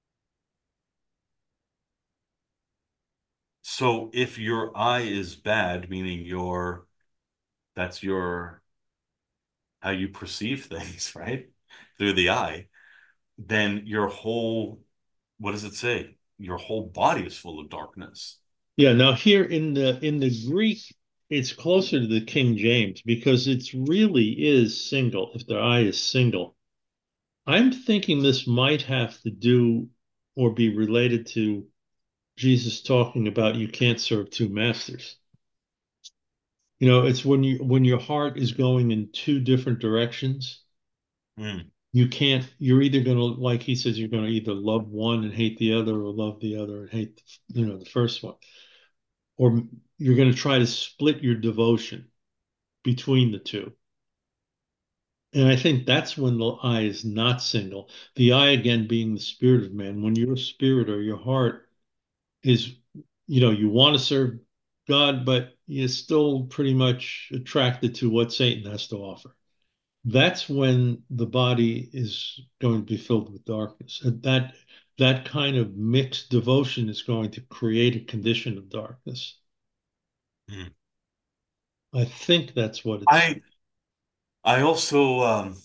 Speaker 2: so if your eye is bad, meaning that's your how you perceive things, right? Through the eye, then your whole, what does it say? Your whole body is full of darkness.
Speaker 1: Yeah, now here in the Greek, it's closer to the King James because it's really is single, if the eye is single. I'm thinking this might have to do or be related to Jesus talking about you can't serve two masters. You know, it's when your heart is going in two different directions,
Speaker 2: Mm,
Speaker 1: you can't, you're either going to, like he says, you're going to either love one and hate the other or love the other and hate, the first one. Or you're going to try to split your devotion between the two. And I think that's when the eye is not single. The eye, again, being the spirit of man. When your spirit or your heart is, you want to serve God, but you're still pretty much attracted to what Satan has to offer. That's when the body is going to be filled with darkness. And that kind of mixed devotion is going to create a condition of darkness.
Speaker 2: mm.
Speaker 1: I think that's what it's.
Speaker 2: I I also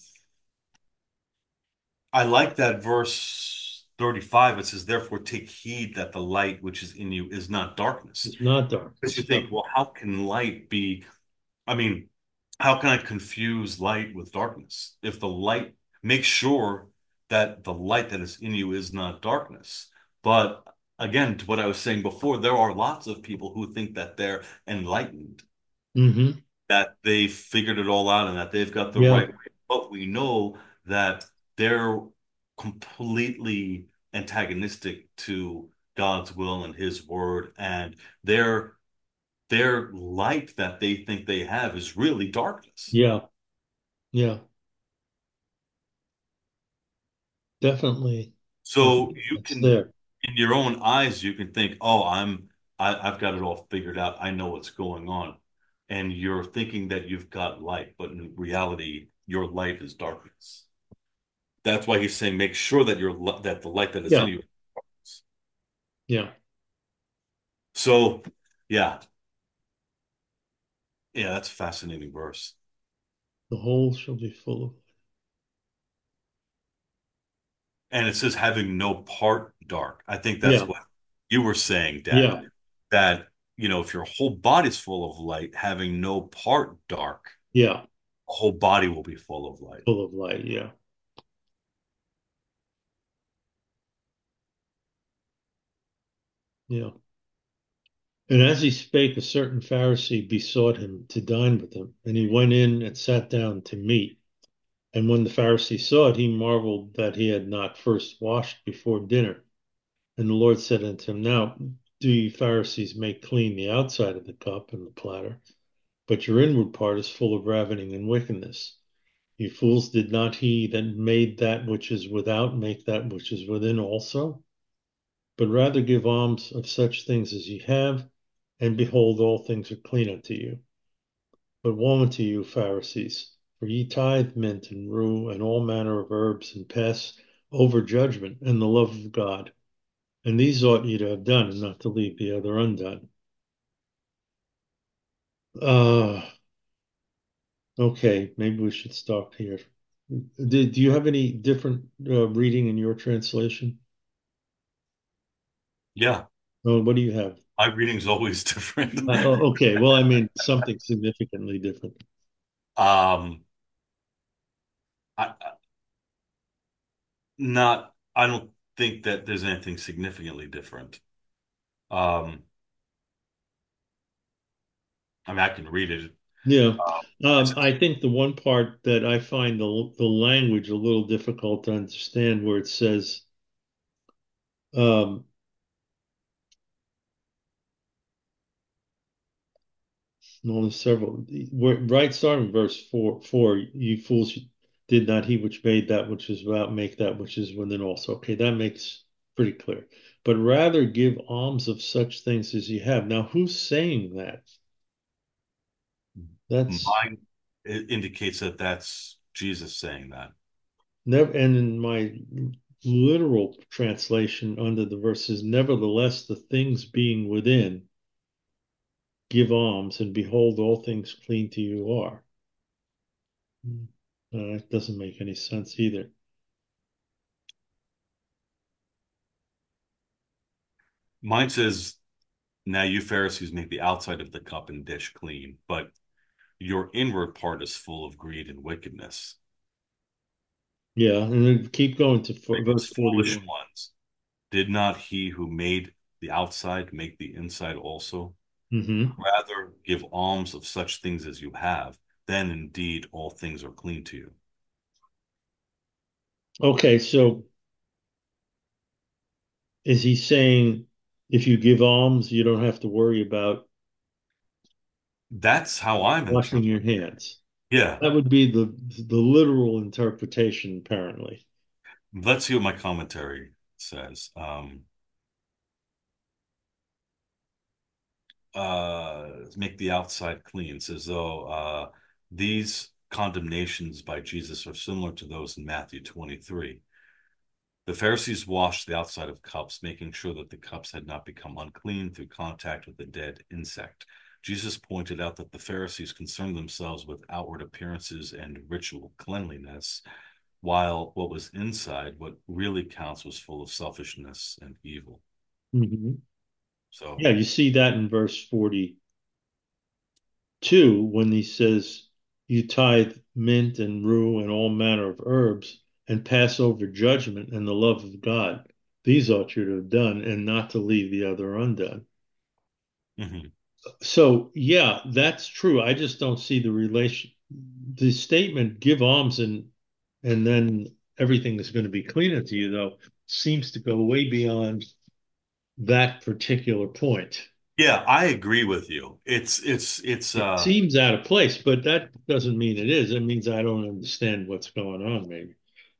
Speaker 2: I like that verse 35. It says, "Therefore take heed that the light which is in you is not darkness."
Speaker 1: It's not
Speaker 2: Because you
Speaker 1: darkness. Yeah.
Speaker 2: think, well, how can light be? I mean, how can I confuse light with darkness? If the light, make sure that the light that is in you is not darkness. But again, to what I was saying before, there are lots of people who think that they're enlightened,
Speaker 1: Hmm.
Speaker 2: that they figured it all out and that they've got the
Speaker 1: Yeah.
Speaker 2: right way. But we know that they're completely antagonistic to God's will and his word, and their light that they think they have is really darkness.
Speaker 1: Yeah. Yeah. Definitely.
Speaker 2: So you
Speaker 1: It's
Speaker 2: can,
Speaker 1: there.
Speaker 2: in your own eyes, you can think, "Oh, I've got it all figured out. I know what's going on," and you're thinking that you've got light, but in reality, your light is darkness. That's why he's saying, make sure that that the light that is in
Speaker 1: Yeah.
Speaker 2: you.
Speaker 1: Yeah.
Speaker 2: So, yeah, yeah, that's a fascinating verse.
Speaker 1: The whole shall be full of.
Speaker 2: And it says having no part dark. I think that's
Speaker 1: Yeah.
Speaker 2: what you were saying, Dad,
Speaker 1: Yeah.
Speaker 2: that, if your whole body's full of light, having no part dark,
Speaker 1: Yeah.
Speaker 2: the whole body will be full of light.
Speaker 1: Full of light. Yeah. Yeah. And as he spake, a certain Pharisee besought him to dine with him. And he went in and sat down to meat. And when the Pharisee saw it, he marveled that he had not first washed before dinner. And the Lord said unto him, Now do ye Pharisees make clean the outside of the cup and the platter, but your inward part is full of ravening and wickedness. You fools, did not he that made that which is without make that which is within also? But rather give alms of such things as ye have, and behold, all things are clean unto you. But woe unto you, Pharisees, for ye tithe mint and rue and all manner of herbs, and pass over judgment and the love of God. And these ought ye to have done, and not to leave the other undone. Uh, okay, maybe we should stop here. Do you have any different reading in your translation?
Speaker 2: Yeah,
Speaker 1: What do you have?
Speaker 2: my reading's always different.
Speaker 1: Okay, well, I mean, something significantly different.
Speaker 2: Um, I, I don't think that there's anything significantly different. Um, I mean, I can read it.
Speaker 1: Yeah.
Speaker 2: It's
Speaker 1: I think the one part that I find the language a little difficult to understand, where it says, um, no, there's several, right starting verse four, you fools did not he which made that which is without make that which is within also. Okay, that makes pretty clear. But rather give alms of such things as you have. Now, who's saying that? That's
Speaker 2: mine. It indicates that that's Jesus saying that.
Speaker 1: never, and in my literal translation under the verses, nevertheless, the things being within, give alms, and behold, all things clean to you are. It doesn't make any sense either.
Speaker 2: Mine says, now you Pharisees make the outside of the cup and dish clean, but your inward part is full of greed and wickedness.
Speaker 1: Yeah, and then keep going to verse
Speaker 2: Foolish
Speaker 1: 41.
Speaker 2: ones, did not he who made the outside make the inside also?
Speaker 1: Hmm.
Speaker 2: Rather give alms of such things as you have, then indeed all things are clean to you.
Speaker 1: Okay, so is he saying if you give alms, you don't have to worry about
Speaker 2: That's how I'm
Speaker 1: washing your
Speaker 2: interpreting.
Speaker 1: hands?
Speaker 2: Yeah.
Speaker 1: That would be the literal interpretation, apparently.
Speaker 2: Let's see what my commentary says. Make the outside clean. It says though these condemnations by Jesus are similar to those in Matthew 23. The Pharisees washed the outside of cups, making sure that the cups had not become unclean through contact with a dead insect. Jesus pointed out that the Pharisees concerned themselves with outward appearances and ritual cleanliness, while what was inside, what really counts, was full of selfishness and evil.
Speaker 1: Hmm.
Speaker 2: So,
Speaker 1: Yeah, you see that in verse 42 when he says, you tithe mint and rue and all manner of herbs and pass over judgment and the love of God. These ought you to have done and not to leave the other undone.
Speaker 2: mhm.
Speaker 1: So, yeah, that's true. I just don't see the relation. The statement, give alms and then everything is going to be cleaner to you, though, seems to go way beyond that particular point.
Speaker 2: Yeah, I agree with you.
Speaker 1: It seems out of place, but that doesn't mean it is. It means I don't understand what's going on, maybe.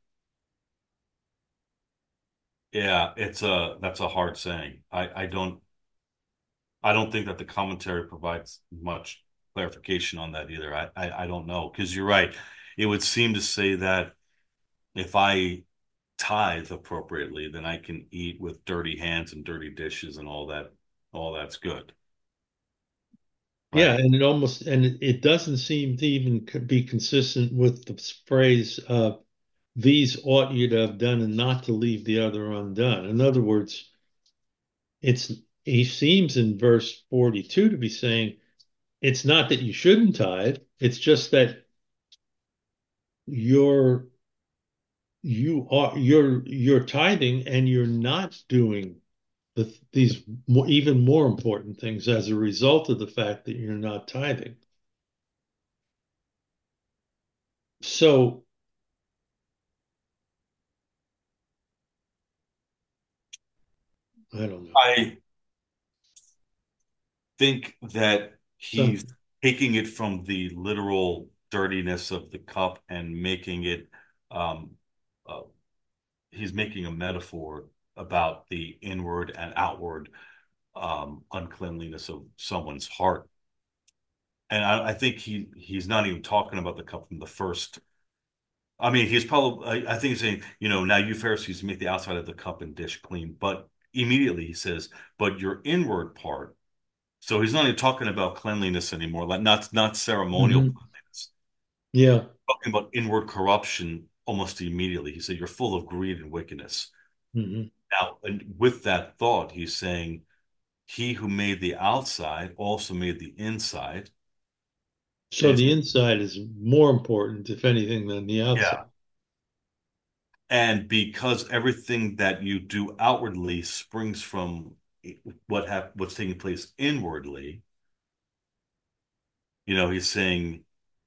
Speaker 2: yeah, it's a that's a hard saying. I don't think that the commentary provides much clarification on that either. I don't know because you're right. It would seem to say that if I tithe appropriately, then I can eat with dirty hands and dirty dishes and all that. All that's good,
Speaker 1: Yeah,
Speaker 2: right?
Speaker 1: and it doesn't seem to even be consistent with the phrase, these ought you to have done and not to leave the other undone. In other words, it's he seems in verse 42 to be saying it's not that you shouldn't tithe, it's just that you're you're tithing and you're not doing these even more important things as a result of the fact that you're not tithing. So I don't know.
Speaker 2: I think that he's
Speaker 1: Some
Speaker 2: taking it from the literal dirtiness of the cup and making it um, uh, he's making a metaphor about the inward and outward uncleanliness of someone's heart. And I think he's not even talking about the cup from the first. I mean, he's probably, I think he's saying, now you Pharisees make the outside of the cup and dish clean. But immediately he says, but your inward part. So he's not even talking about cleanliness anymore, like not ceremonial
Speaker 1: Mhm.
Speaker 2: cleanliness.
Speaker 1: Yeah.
Speaker 2: Talking about inward corruption almost immediately. He said, you're full of greed and wickedness.
Speaker 1: Hmm.
Speaker 2: Now, and with that thought, he's saying, he who made the outside also made the inside.
Speaker 1: So
Speaker 2: And it's,
Speaker 1: the inside is more important, if anything, than the
Speaker 2: yeah.
Speaker 1: outside.
Speaker 2: And because everything that you do outwardly springs from what's taking place inwardly, he's saying,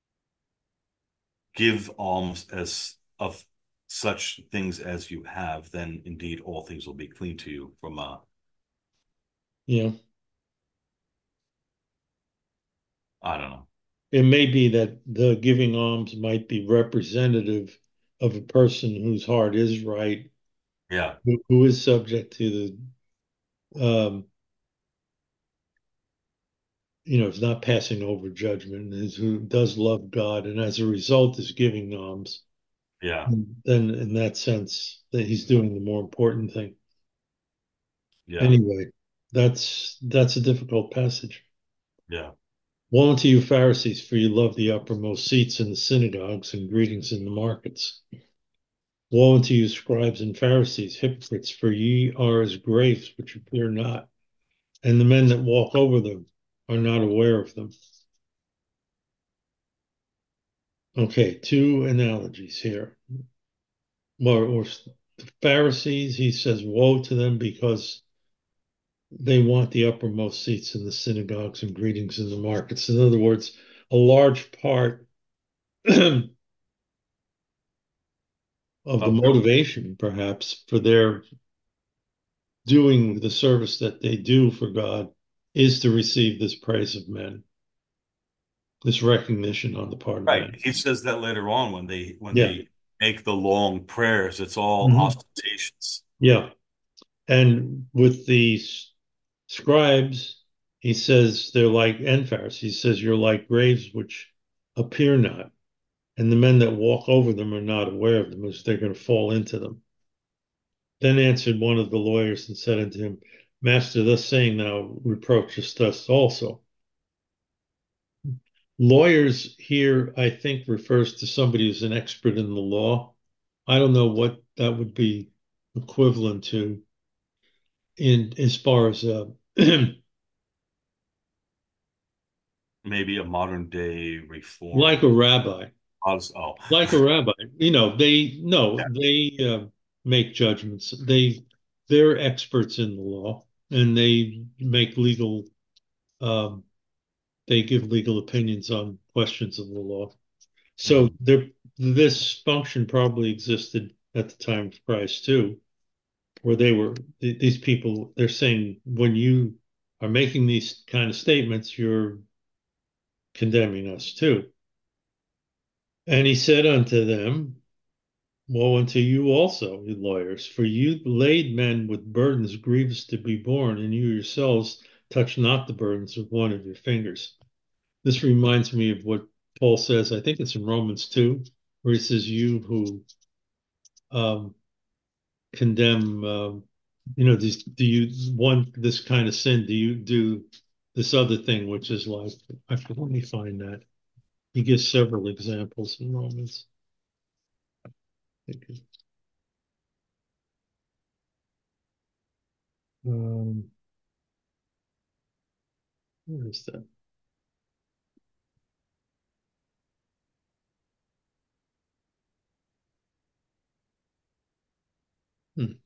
Speaker 2: give alms as of such things as you have, then indeed all things will be clean to you from
Speaker 1: Yeah.
Speaker 2: I don't know.
Speaker 1: It may be that the giving alms might be representative of a person whose heart is right,
Speaker 2: Yeah,
Speaker 1: who is subject to the is not passing over judgment, is who does love God, and as a result is giving alms.
Speaker 2: yeah,
Speaker 1: And then, in that sense, that he's doing the more important thing.
Speaker 2: yeah,
Speaker 1: Anyway, that's a difficult passage.
Speaker 2: yeah.
Speaker 1: Woe unto you, Pharisees, for you love the uppermost seats in the synagogues and greetings in the markets. Woe unto you, scribes and Pharisees, hypocrites, for ye are as graves which appear not, and the men that walk over them are not aware of them. Okay, two analogies here. Or the Pharisees, he says, woe to them because they want the uppermost seats in the synagogues and greetings in the markets. In other words, a large part of the
Speaker 2: Of the
Speaker 1: motivation, perhaps, for their doing the service that they do for God is to receive this praise of men, this recognition on the part of
Speaker 2: right.
Speaker 1: men.
Speaker 2: He says that later on when
Speaker 1: Yeah.
Speaker 2: they make the long prayers, it's all
Speaker 1: Hmm.
Speaker 2: ostentatious.
Speaker 1: Yeah. And with the scribes, he says they're like, and Pharisees, he says you're like graves which appear not, and the men that walk over them are not aware of them, as they're going to fall into them. Then answered one of the lawyers and said unto him, Master, thus saying thou reproachest us also. Lawyers here, I think, refers to somebody who's an expert in the law. I don't know what that would be equivalent to in as far as
Speaker 2: Maybe a modern day reform.
Speaker 1: like a rabbi,
Speaker 2: Oh,
Speaker 1: like a rabbi. You know, they no,
Speaker 2: yeah.
Speaker 1: they make judgments. They're experts in the law, and they make legal. Um, they give legal opinions on questions of the law. So
Speaker 2: Mhm.
Speaker 1: this function probably existed at the time of Christ too, where these people, they're saying when you are making these kind of statements, you're condemning us too. And he said unto them, woe unto you also, you lawyers, for you laid men with burdens grievous to be borne, and you yourselves touch not the burdens with one of your fingers. This reminds me of what Paul says, I think it's in Romans 2, where he says, you who um, condemn, do you want this kind of sin? Do you do this other thing, which is like, let me find that. He gives several examples in Romans. Um, where is that? Hmm.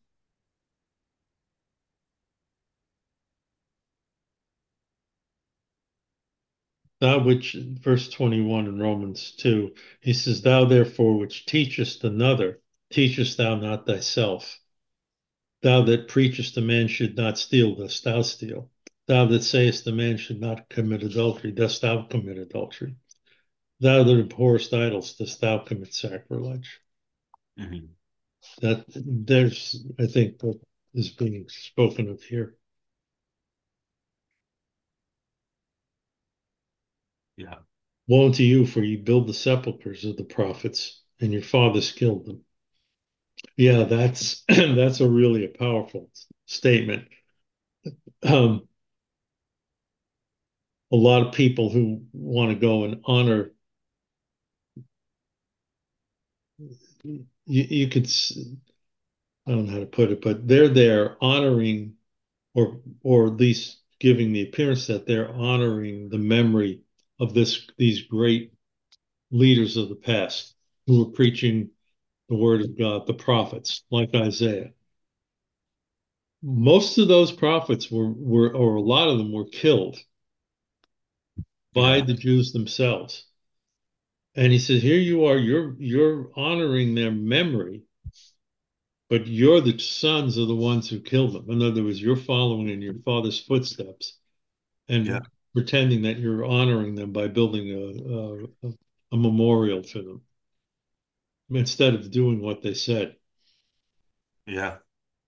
Speaker 1: Thou which, verse 21 in Romans 2, he says, Thou therefore which teachest another, teachest thou not thyself? Thou that preachest a man should not steal, dost thou steal? Thou that sayest a man should not commit adultery, dost thou commit adultery? Thou that abhorrest idols, dost thou commit sacrilege?
Speaker 2: Mhm.
Speaker 1: That there's, I think, what is being spoken of here.
Speaker 2: Yeah.
Speaker 1: Woe unto you, for ye build the sepulchres of the prophets, and your fathers killed them. Yeah, that's that's a really a powerful statement. Um, a lot of people who want to go and honor, you could, I don't know how to put it, but they're there honoring, or at least giving the appearance that they're honoring the memory of these great leaders of the past who were preaching the word of God, the prophets like Isaiah. Most of those prophets or a lot of them were killed by
Speaker 2: Yeah.
Speaker 1: the Jews themselves. And he says, here you are, you're honoring their memory, but you're the sons of the ones who killed them. In other words, you're following in your father's footsteps
Speaker 2: Yeah.
Speaker 1: and pretending that you're honoring them by building a memorial to them instead of doing what they said.
Speaker 2: Yeah.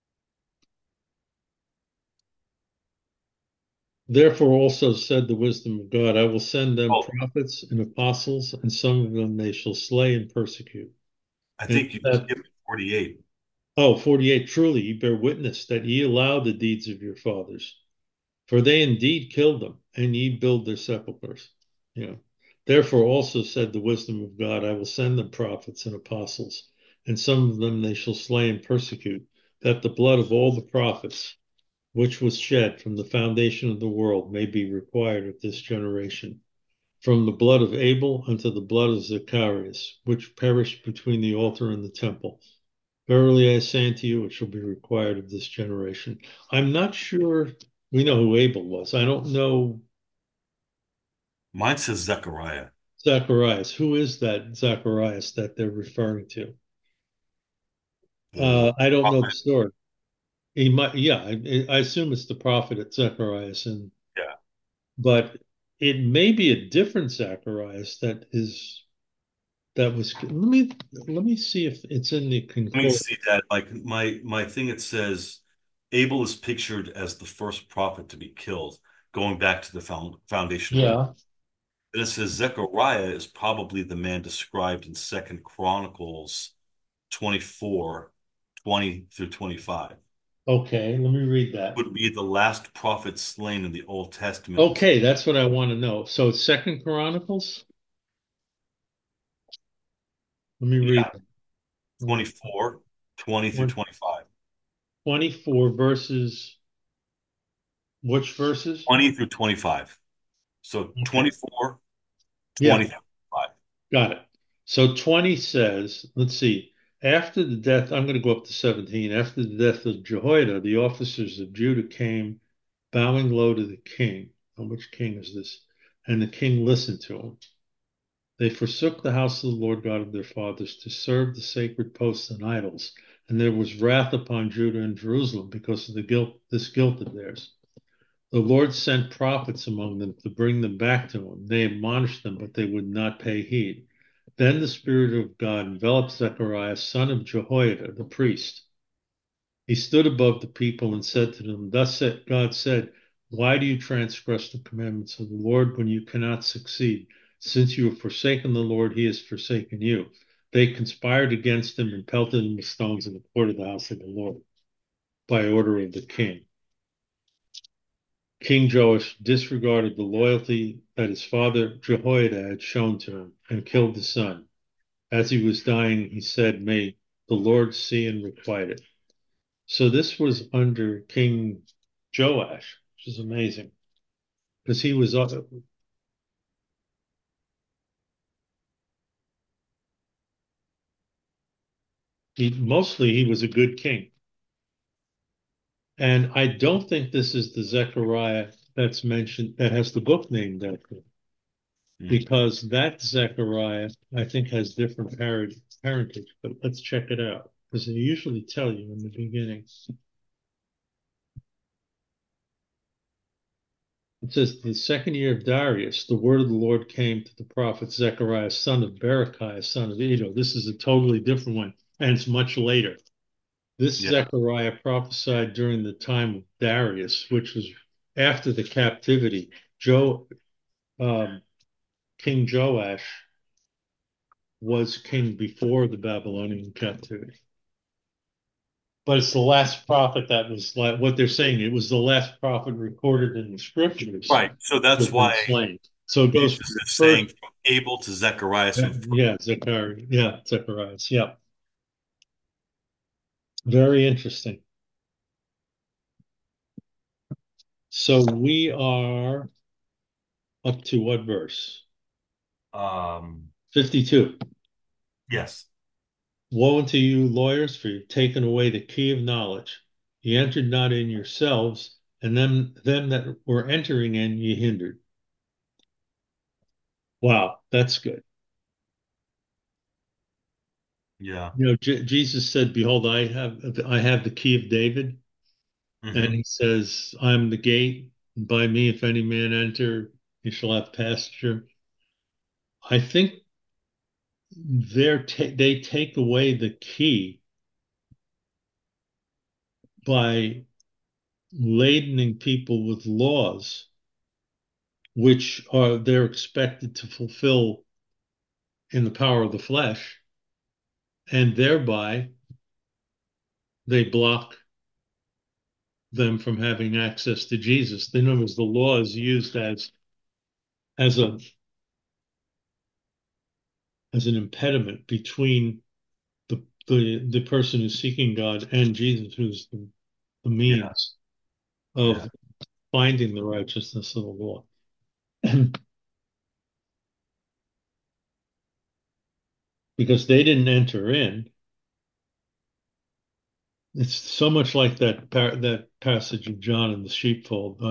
Speaker 1: Therefore also said the wisdom of God, I will send them
Speaker 2: Oh,
Speaker 1: prophets and apostles, and some of them they shall slay and persecute.
Speaker 2: I
Speaker 1: And
Speaker 2: think you
Speaker 1: that,
Speaker 2: skipped 48.
Speaker 1: 48, truly ye bear witness that ye allow the deeds of your fathers, for they indeed killed them, and ye build their sepulchres. Yeah. Therefore also said the wisdom of God, I will send them prophets and apostles, and some of them they shall slay and persecute, that the blood of all the prophets which was shed from the foundation of the world may be required of this generation. From the blood of Abel unto the blood of Zacharias, which perished between the altar and the temple. Verily I say unto you, it shall be required of this generation. I'm not sure we know who Abel was. I don't know
Speaker 2: Mine says Zechariah.
Speaker 1: Zacharias. Who is that Zacharias that they're referring to?
Speaker 2: The
Speaker 1: I don't know the
Speaker 2: prophet.
Speaker 1: story. He might, yeah, I assume it's the prophet at Zacharias, and
Speaker 2: Yeah.
Speaker 1: but it may be a different Zacharias that was. Let me see if it's in the
Speaker 2: Let me
Speaker 1: concord.
Speaker 2: see that. Like my thing, it says Abel is pictured as the first prophet to be killed, going back to the foundation of the.
Speaker 1: Yeah.
Speaker 2: Then it says Zechariah is probably the man described in Second Chronicles 24, 20 through 25.
Speaker 1: Okay, let me read that.
Speaker 2: Would be the last prophet slain in the Old Testament.
Speaker 1: Okay, that's what I want to know. So it's Second Chronicles. Let me read
Speaker 2: Yeah,
Speaker 1: that.
Speaker 2: 24, 20 through 25.
Speaker 1: 24 verses. Which verses?
Speaker 2: 20 through 25. So
Speaker 1: Okay.
Speaker 2: 24, 20
Speaker 1: Yeah,
Speaker 2: through 25.
Speaker 1: got it. So 20 says, let's see, after the death, I'm going to go up to 17. After the death of Jehoiada, the officers of Judah came bowing low to the king. Oh, which king is this? And the king listened to him. They forsook the house of the Lord God of their fathers to serve the sacred posts and idols. And there was wrath upon Judah and Jerusalem because of this guilt of theirs. The Lord sent prophets among them to bring them back to him. They admonished them, but they would not pay heed. Then the Spirit of God enveloped Zechariah, son of Jehoiada, the priest. He stood above the people and said to them, Thus said God said, Why do you transgress the commandments of the Lord when you cannot succeed? Since you have forsaken the Lord, he has forsaken you. They conspired against him and pelted him with stones in the court of the house of the Lord by order of the king. King Joash disregarded the loyalty that his father Jehoiada had shown to him and killed the son. As he was dying, he said, May the Lord see and requite it. So this was under King Joash, which is amazing because he was a good king. And I don't think this is the Zechariah that's mentioned that has the book named after him,
Speaker 2: Hmm.
Speaker 1: because that Zechariah, I think, has different parentage. But let's check it out because they usually tell you in the beginning. It says, the second year of Darius, the word of the Lord came to the prophet Zechariah, son of Berechiah, son of Iddo. This is a totally different one, and it's much later. This
Speaker 2: Yeah.
Speaker 1: Zechariah prophesied during the time of Darius, which was after the captivity. Joe, um, King Joash was king before the Babylonian captivity. But it's the last prophet that was like what they're saying. It was the last prophet recorded in the scriptures
Speaker 2: Right. So
Speaker 1: to
Speaker 2: that's
Speaker 1: have been
Speaker 2: why
Speaker 1: slain. So it goes
Speaker 2: Jesus
Speaker 1: from the
Speaker 2: is saying
Speaker 1: first,
Speaker 2: from Abel to Zechariah. From
Speaker 1: yeah, Zechariah, yeah, Zacharias, yeah. Very interesting. So we are up to what verse?
Speaker 2: um,
Speaker 1: 52.
Speaker 2: yes.
Speaker 1: Woe unto you, lawyers, for you've taken away the key of knowledge. Ye entered not in yourselves, and them that were entering in ye hindered. Wow, that's good.
Speaker 2: Yeah.
Speaker 1: Jesus said, "Behold, I have the key of David," and
Speaker 2: Hmm.
Speaker 1: he says, "I'm the gate. And by me, if any man enter, he shall have pasture." I think they take away the key by ladening people with laws, which are they're expected to fulfill in the power of the flesh, and thereby they block them from having access to Jesus. In other words, the law is used as a as an impediment between the person who's seeking God and Jesus, who's the
Speaker 2: Yeah.
Speaker 1: means of
Speaker 2: Yeah.
Speaker 1: finding the righteousness of the law. Because they didn't enter in. It's so much like that passage of John in the sheepfold.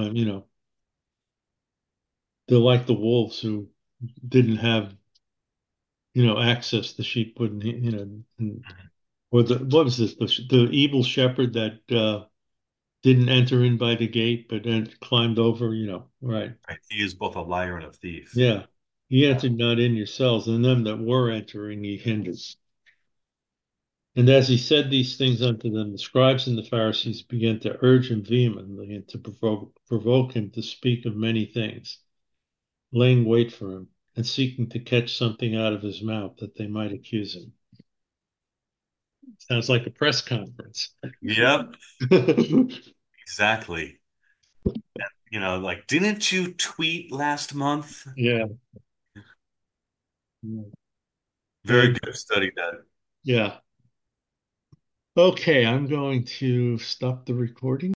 Speaker 1: They're like the wolves who didn't have, access. The sheep wouldn't, or what was this? The evil shepherd that didn't enter in by the gate, but then climbed over. Right?
Speaker 2: Right. He is both a liar and a thief.
Speaker 1: Yeah, ye entered not in yourselves, and them that were entering ye hindered. And as he said these things unto them, the scribes and the Pharisees began to urge him vehemently and to provoke him to speak of many things, laying wait for him and seeking to catch something out of his mouth that they might accuse him. Sounds like a press conference.
Speaker 2: Yep, exactly. Like, didn't you tweet last month?
Speaker 1: Yeah.
Speaker 2: Very
Speaker 1: And
Speaker 2: good study, Dad.
Speaker 1: yeah. Okay, I'm going to stop the recording.